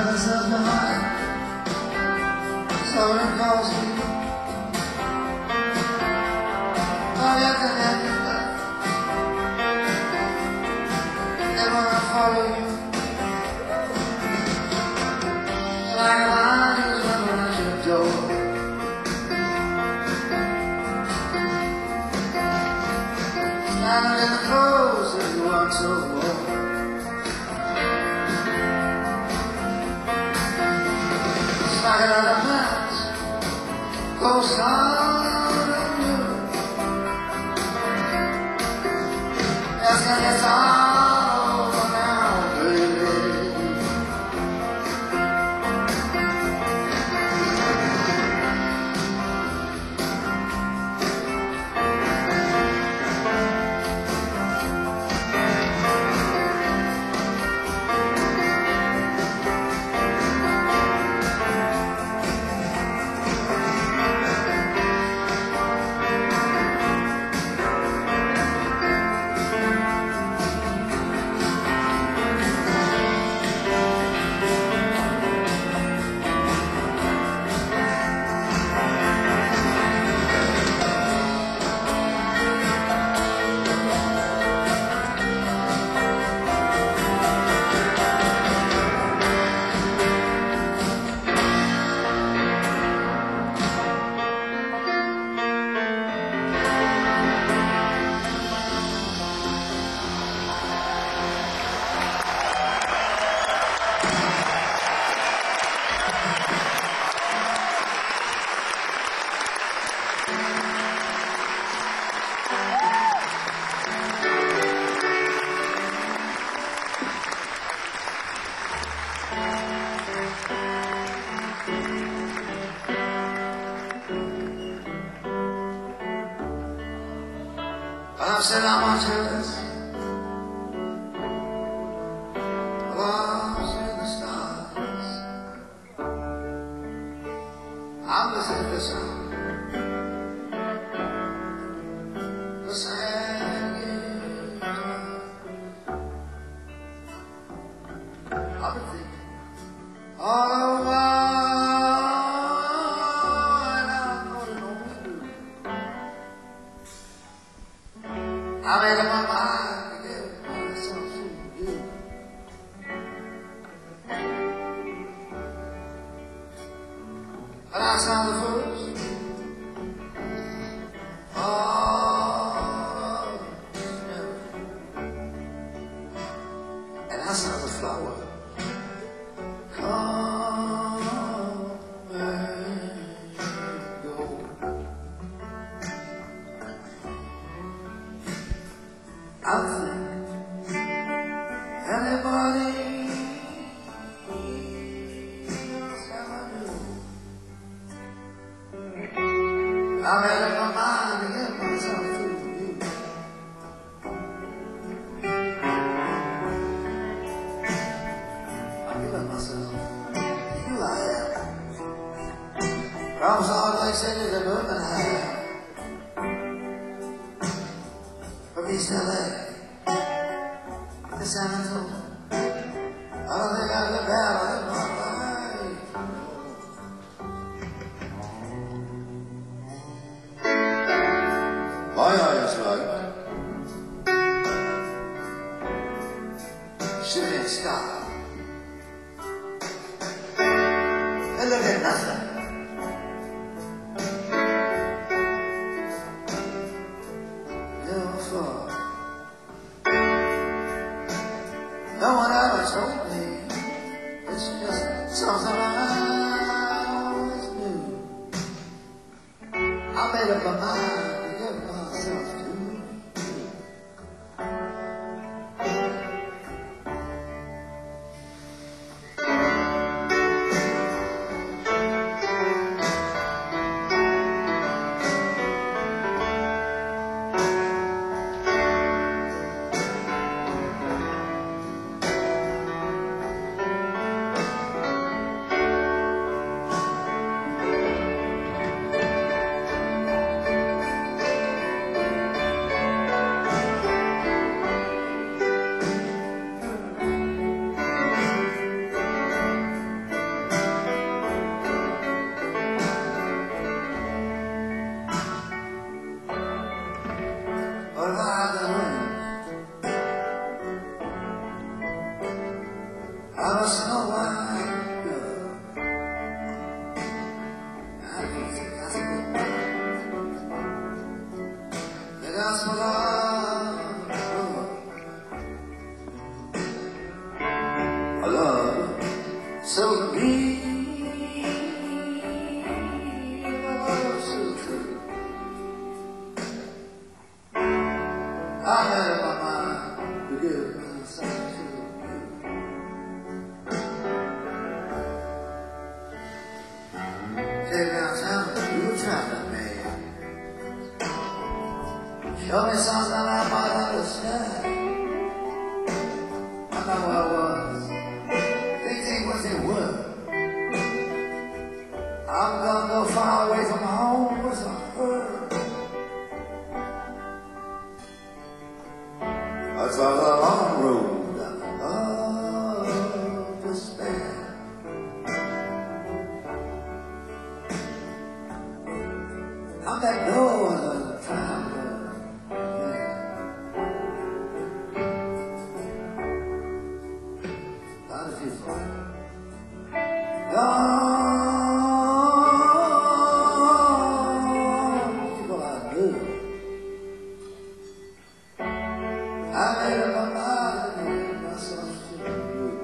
left myself behind. Someone calls me. Oh, yeah, can I do that? Never I follow you. Like a lion who's running at your door. Standing in the clothes that you want so more. Like another match goes on and you. It's gonna get all over now, baby. I've said how much of this lost in the stars. I'm listening to this song. The sad guitar. I've been thinking all the while, and I know it always do. I made up my mind to give myself to you. But I saw the first oh, never. And I saw the flower come and go. I think anybody else ever knew. I made up my mind to get myself to you. I give up myself. You like that. From Salt Lake City to Birmingham. From East L A to San Antonio. I don't think I live bad, I live my life. My eyes like shooting star. They look at nothing. No one ever told me, it's just something I always knew. I made up my mind to give myself to you. I'm a Snow White girl. I music, that's a good one. The gospel of love. I love so to be. I had in my mind to give myself to you. Take downtown, you were traveling, man. Show me something I might understand. I know where I was. Things ain't what they were. I'm gonna go far away from home with some hurt. I travel a long road of despair. I'm that no other traveler. How does it feel? People I knew. I made up my mind and made myself to you.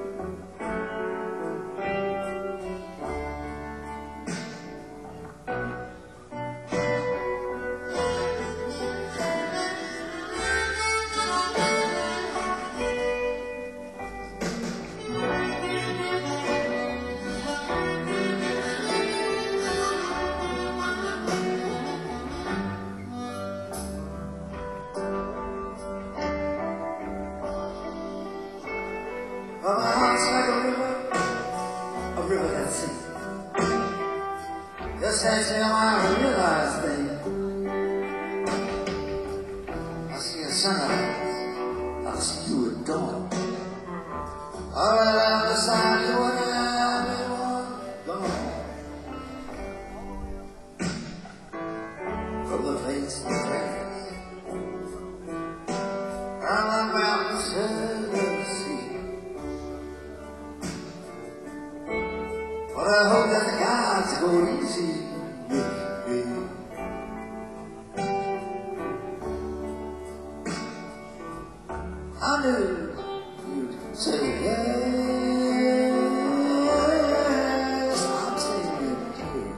Well, my heart's like a river, a river that sings. Just takes me on I realize things. I see a sunrise, I see you at dawn. All right, I understand you when everyone gone. From the place of grace, from the mountains to the sea. But I hope that the gods go easy with me. I knew you'd say yes. I'm saying it too.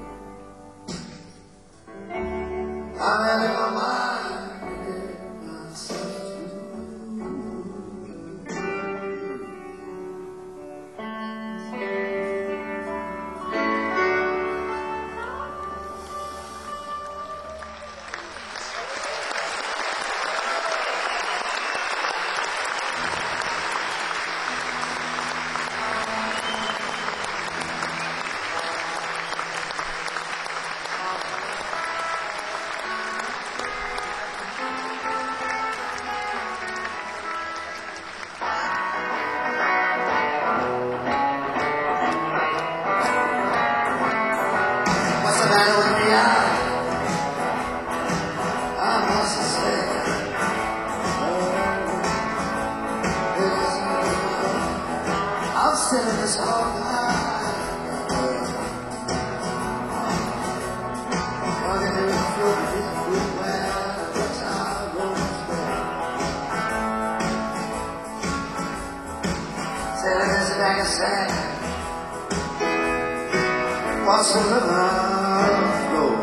I'm out of my mind and myself too. I'm sitting this whole night, running in the field of this good man, that's how I roll the Said I can sit back and stand, watch the river flow.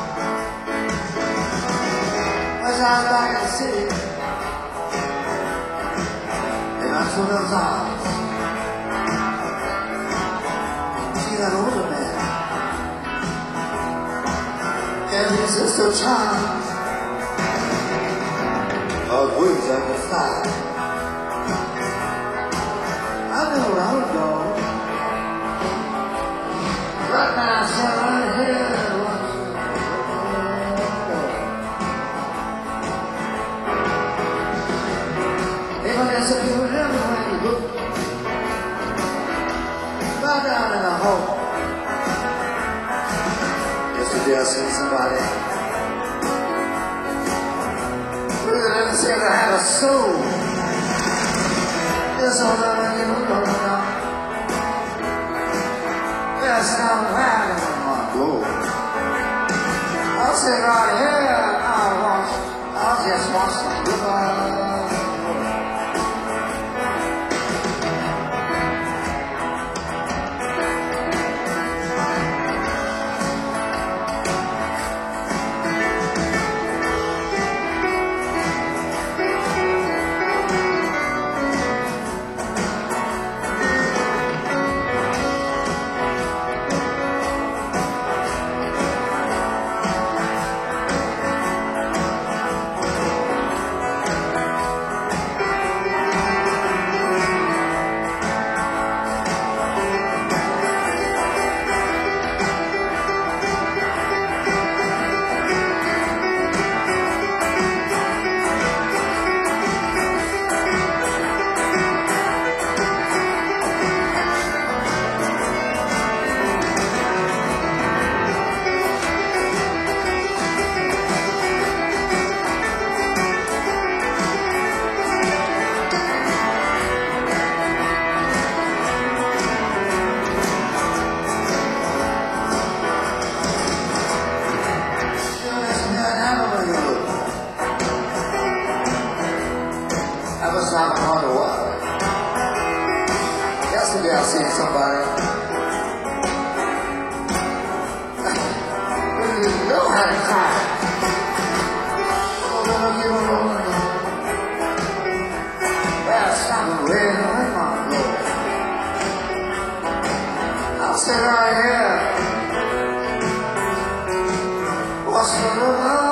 As I was back in the city, and I took those eyes. That older man and his sister child of wings I could fly. I knew where I would go. Right now I stand right here watching. If I disappear everywhere you look, right down in the hole. Yesterday I seen somebody who said I had a soul. This old man, you know, Yes, I'm proud of my Lord. I'll sit right here, I'll watch, I'll just watch the river. Yesterday I seen somebody who didn't know how to cry. Oh, Lord, give a Lord. Well, stop and wait on my Lord. I'll sit right here. What's the love?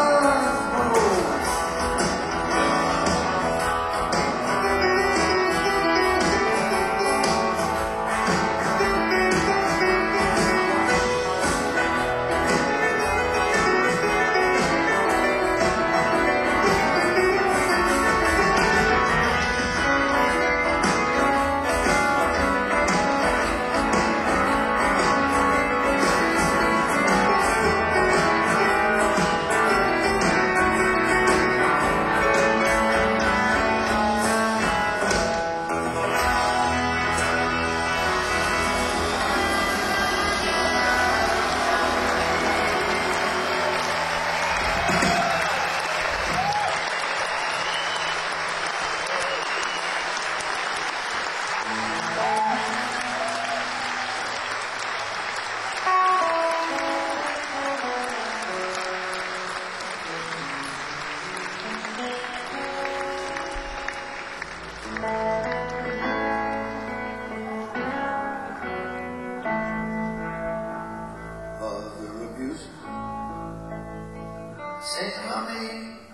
Say for me,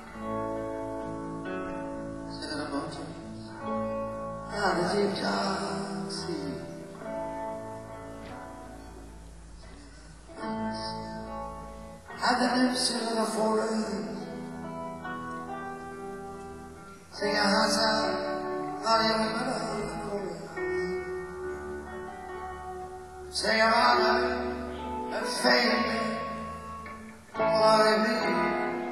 sit in the mountains, down the deep dark sea. At the lips of the forest, sing a heart out, not even the chorus. Sing a honor and fame, all I mean.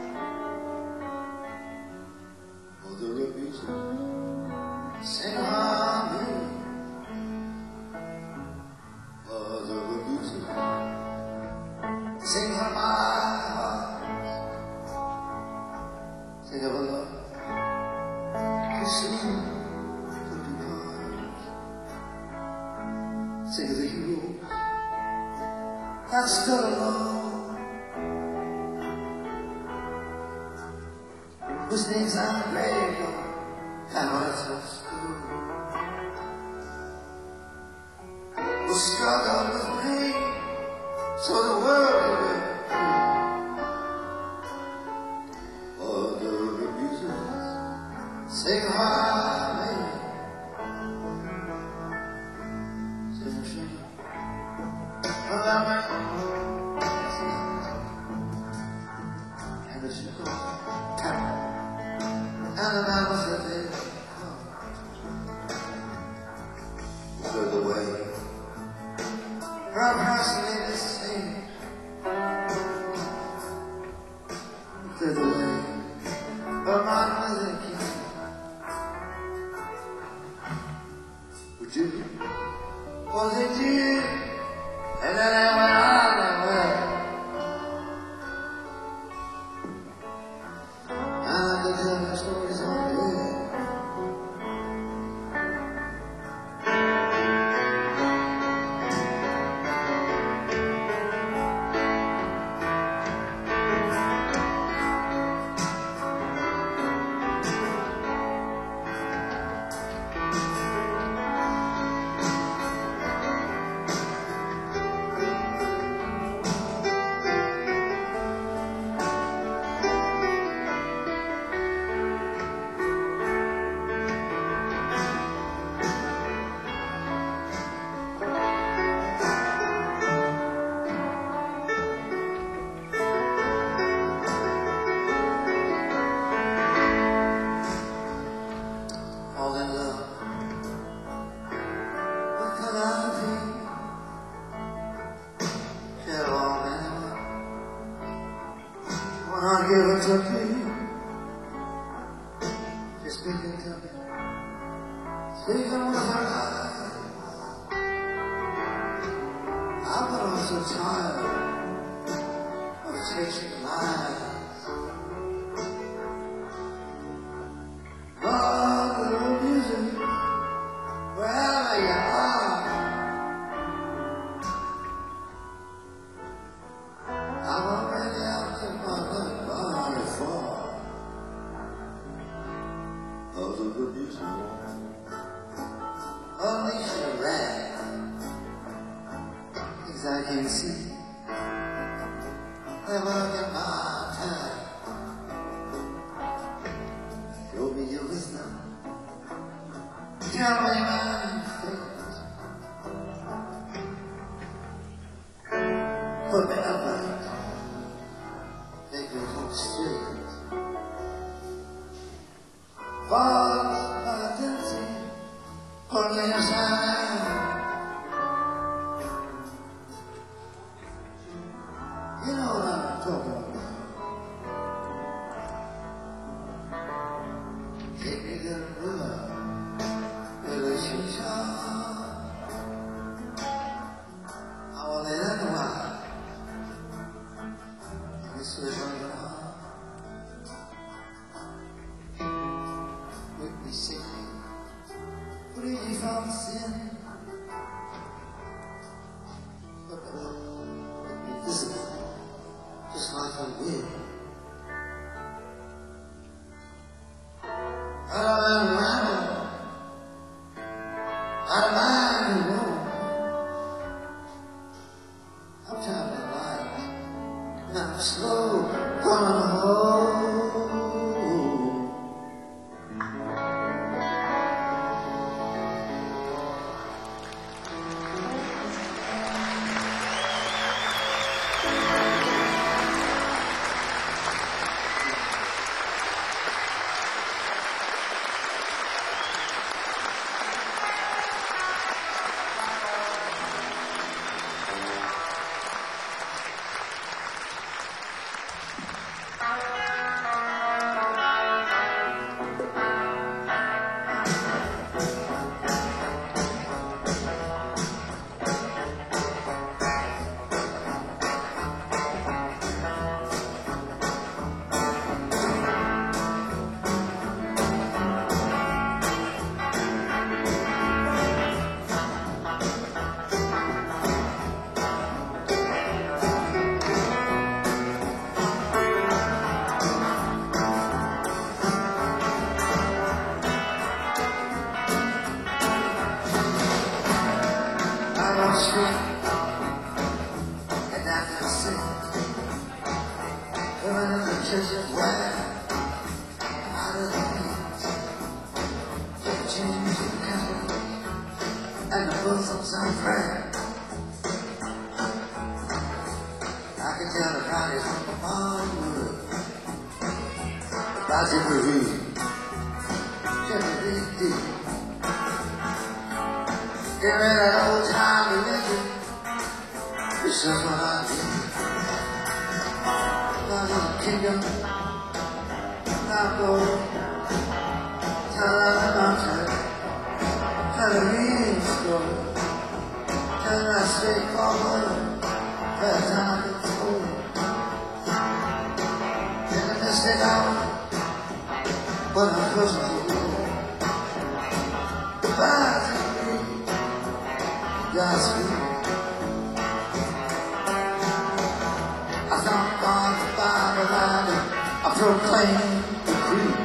Sing harmony, mother of music. Sing from my heart. Sing of a love too soon to depart. Sing of the heroes that stood alone, whose names I engraved on and was of school, who struggled with pain so the world could be free. Other abusers sing harmony, sing shame, but that man and the sugar and the man was the day. The way procrastinated sing, clear the way for Martin Luther King. Would you? Was it you And then I went on and went. And I could tell the stories all day. Fall in love with calamity. Tell all anyone when I give it to me. Just speak it to me. Speak it with her eyes. I'm but so tired of chasing lies. Wherever you are, I'm already out there my little body for all the good music. Unleash your wrath, things I can see. Never get my time. Show me your wisdom. Tell me my fate. Put me upright. Make me look straight. Fall my identity. Put me aside. You know what I'm talking about. Take me to the river. I will let it ride. This was running on. Make me sick. Free from sin. But make me visible. Just like a wind. Out of the rattle. Out of mind and room. I'm tired of life. Now I'm slow coming home. Street, and I can see coming in the church of wine, out of the beats, the change in company, and the bosoms on prayer. I can tell the party from the barnwood, about to review, Jimmy B. D. Get rid of that old time religion. This is what I do. God is a kingdom. Now go tell the mountain. Tell the real story. Tell that straightforward as I get told. In the mystic hour, but I'm close to you. Goodbye to me, Godspeed. I thank God for Bible and I proclaim the creed.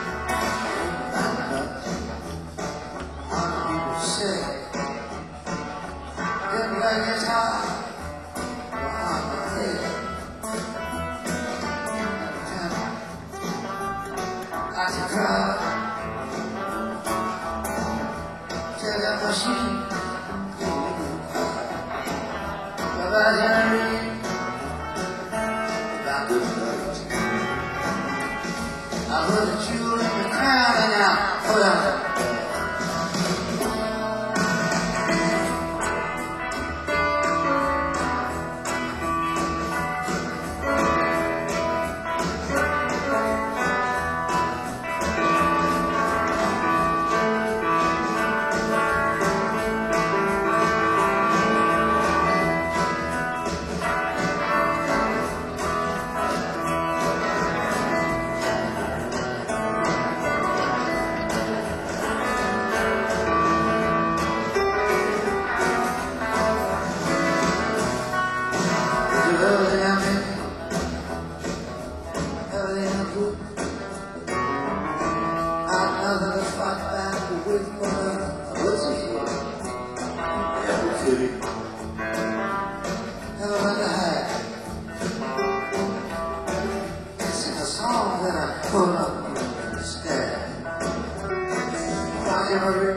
How people say, get like it's high behind my head. I can cry, tell that machine, but I can't read. I put a jewel in the crown and I put a put up the stand. I never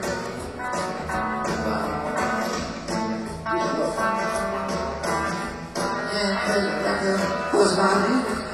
yeah, was my music.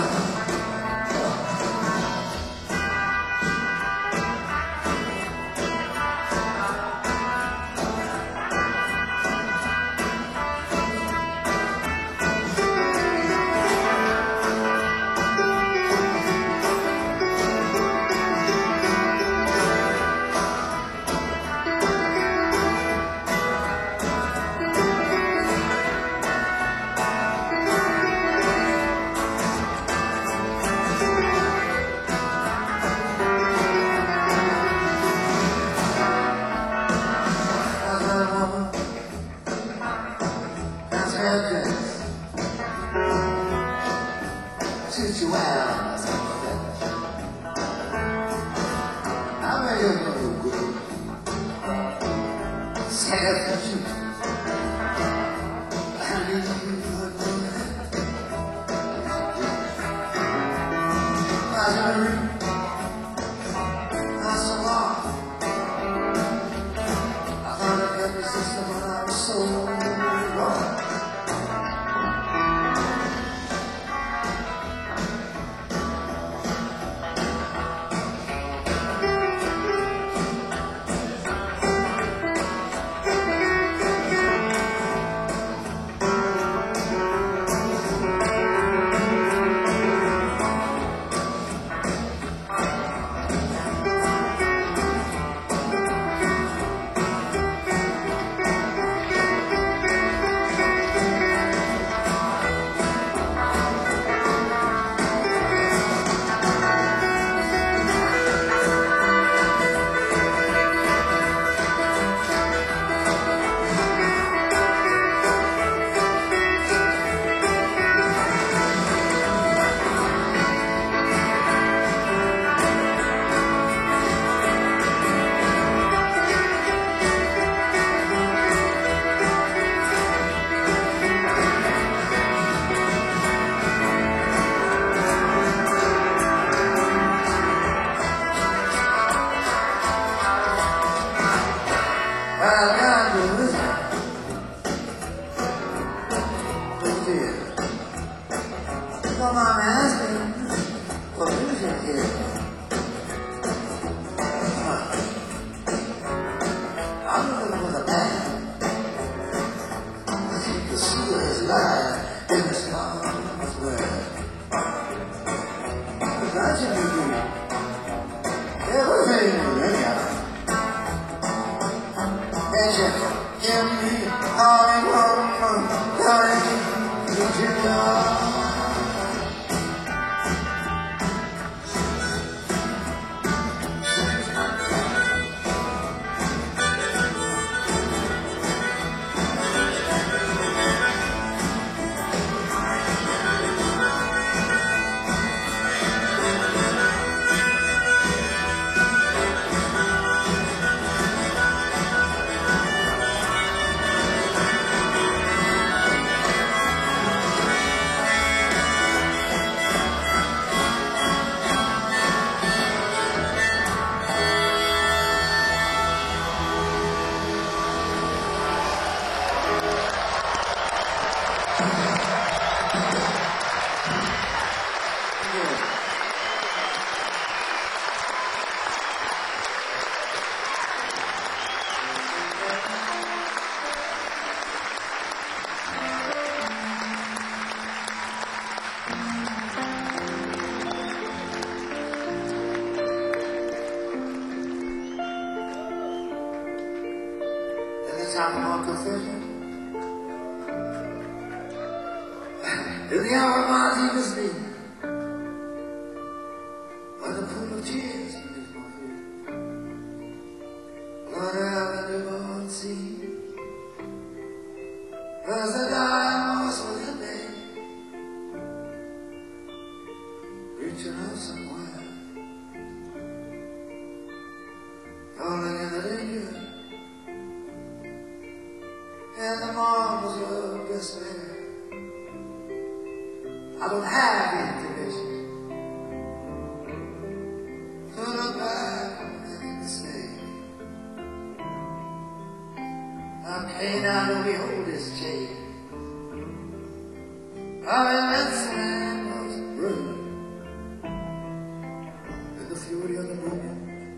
Teach you how I made you look good. Sad for you. I knew you would do that. I heard not so long. I thought of every system when I was so wrong. Come on, asking for music here. I'm looking for the man. I think the seer is live in the stars where imagine you do everything you really and you give me all you want from Virginia. Time of confession. In the hour of my deepest need, when the pool of tears beneath my feet, Lord, have a newborn seed, as the dying was within me, reaching out somewhere, falling in the danger. And the marvels of despair. I don't have the information to look back and say, I came down to behold this change. Our immense land was ruined in the fury of the moment.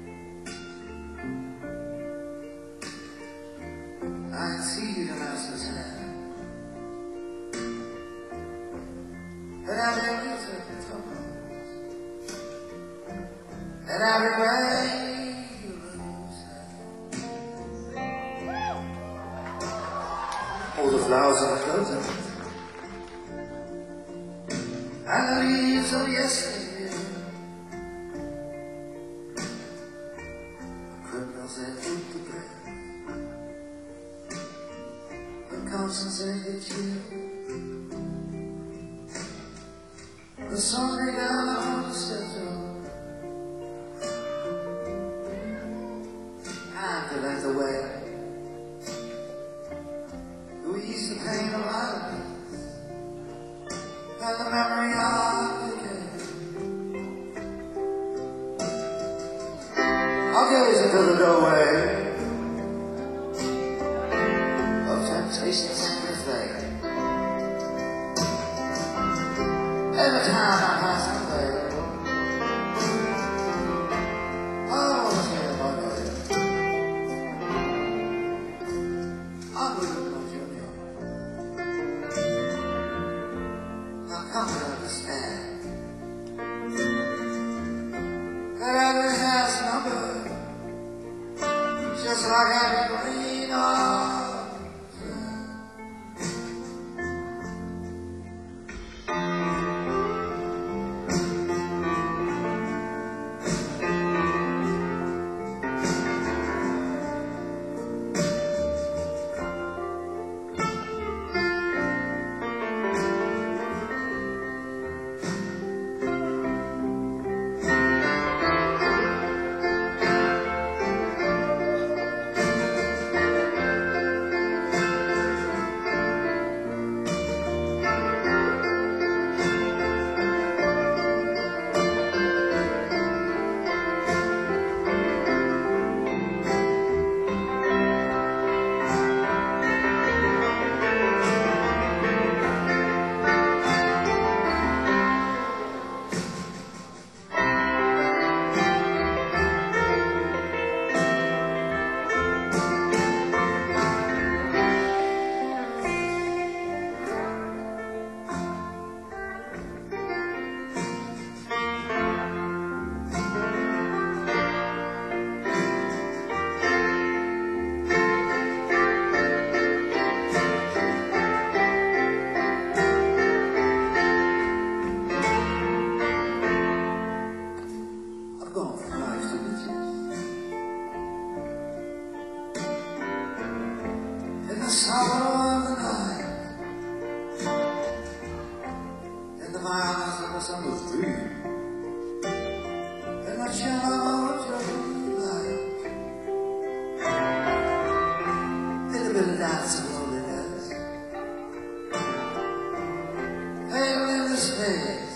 I see the master's hand, and every reason it's open, and every way you lose. All the flowers are frozen, and the leaves of yesterday, criminals that eat the bread. Concentrated chill. The sun lay down on the steps of time to light the way. Who eased the pain of life and the memory of the day. I'll gaze into the doorway. Temptation and faith. Every time I pass the way, oh, it's me about it. I'm looking at you now. I've come to understand that every has a number, just like every green or the sorrow of the night, in the violence of a summer's dream, in the chill of your light, in the bitter nights of loneliness, pale in the space,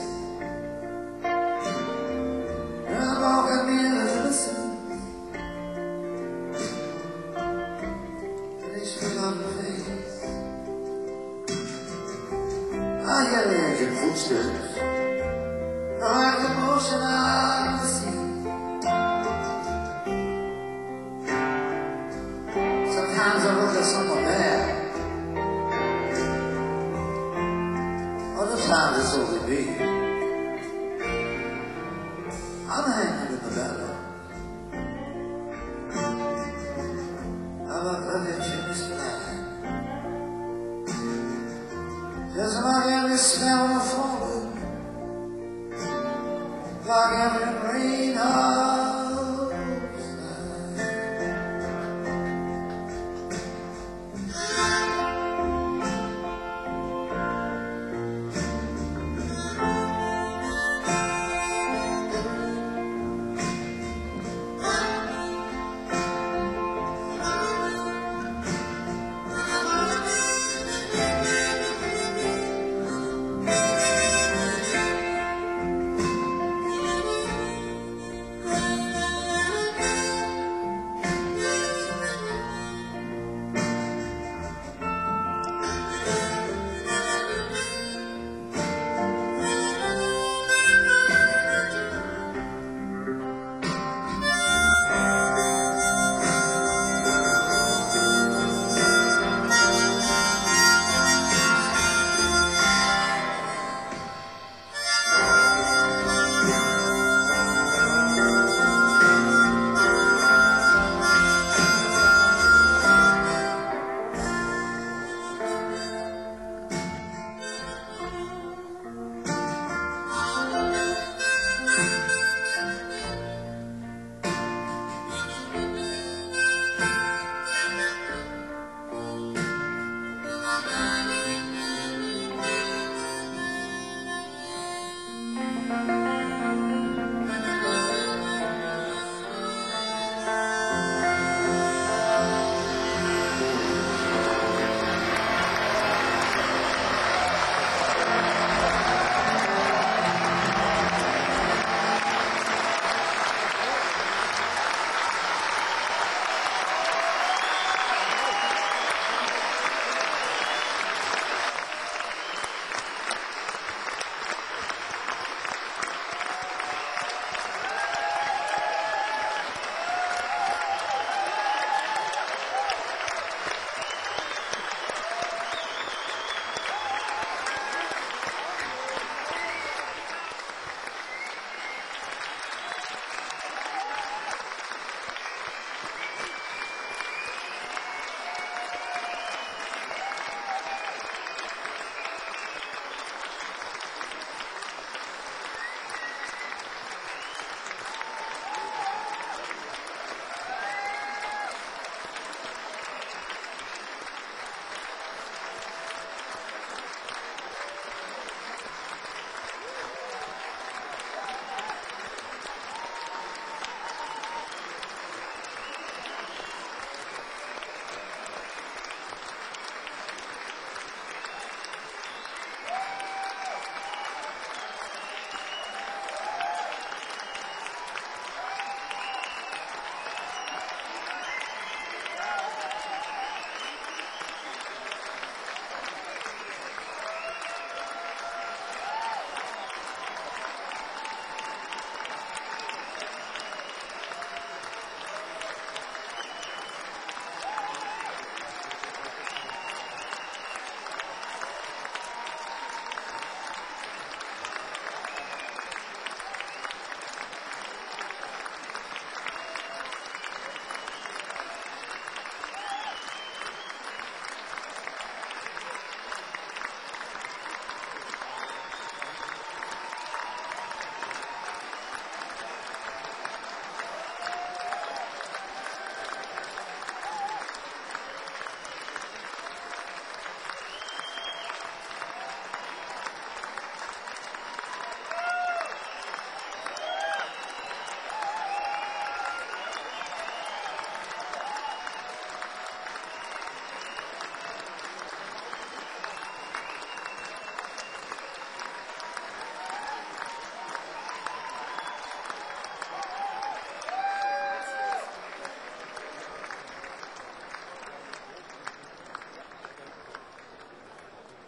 and the broken mirrors of the sun. I hear the engine footsteps, like the motion of the sea. Sometimes I look at someone there, other times it's only me. I'm hanging in the battle of a perfect sky. There's a lot in this smell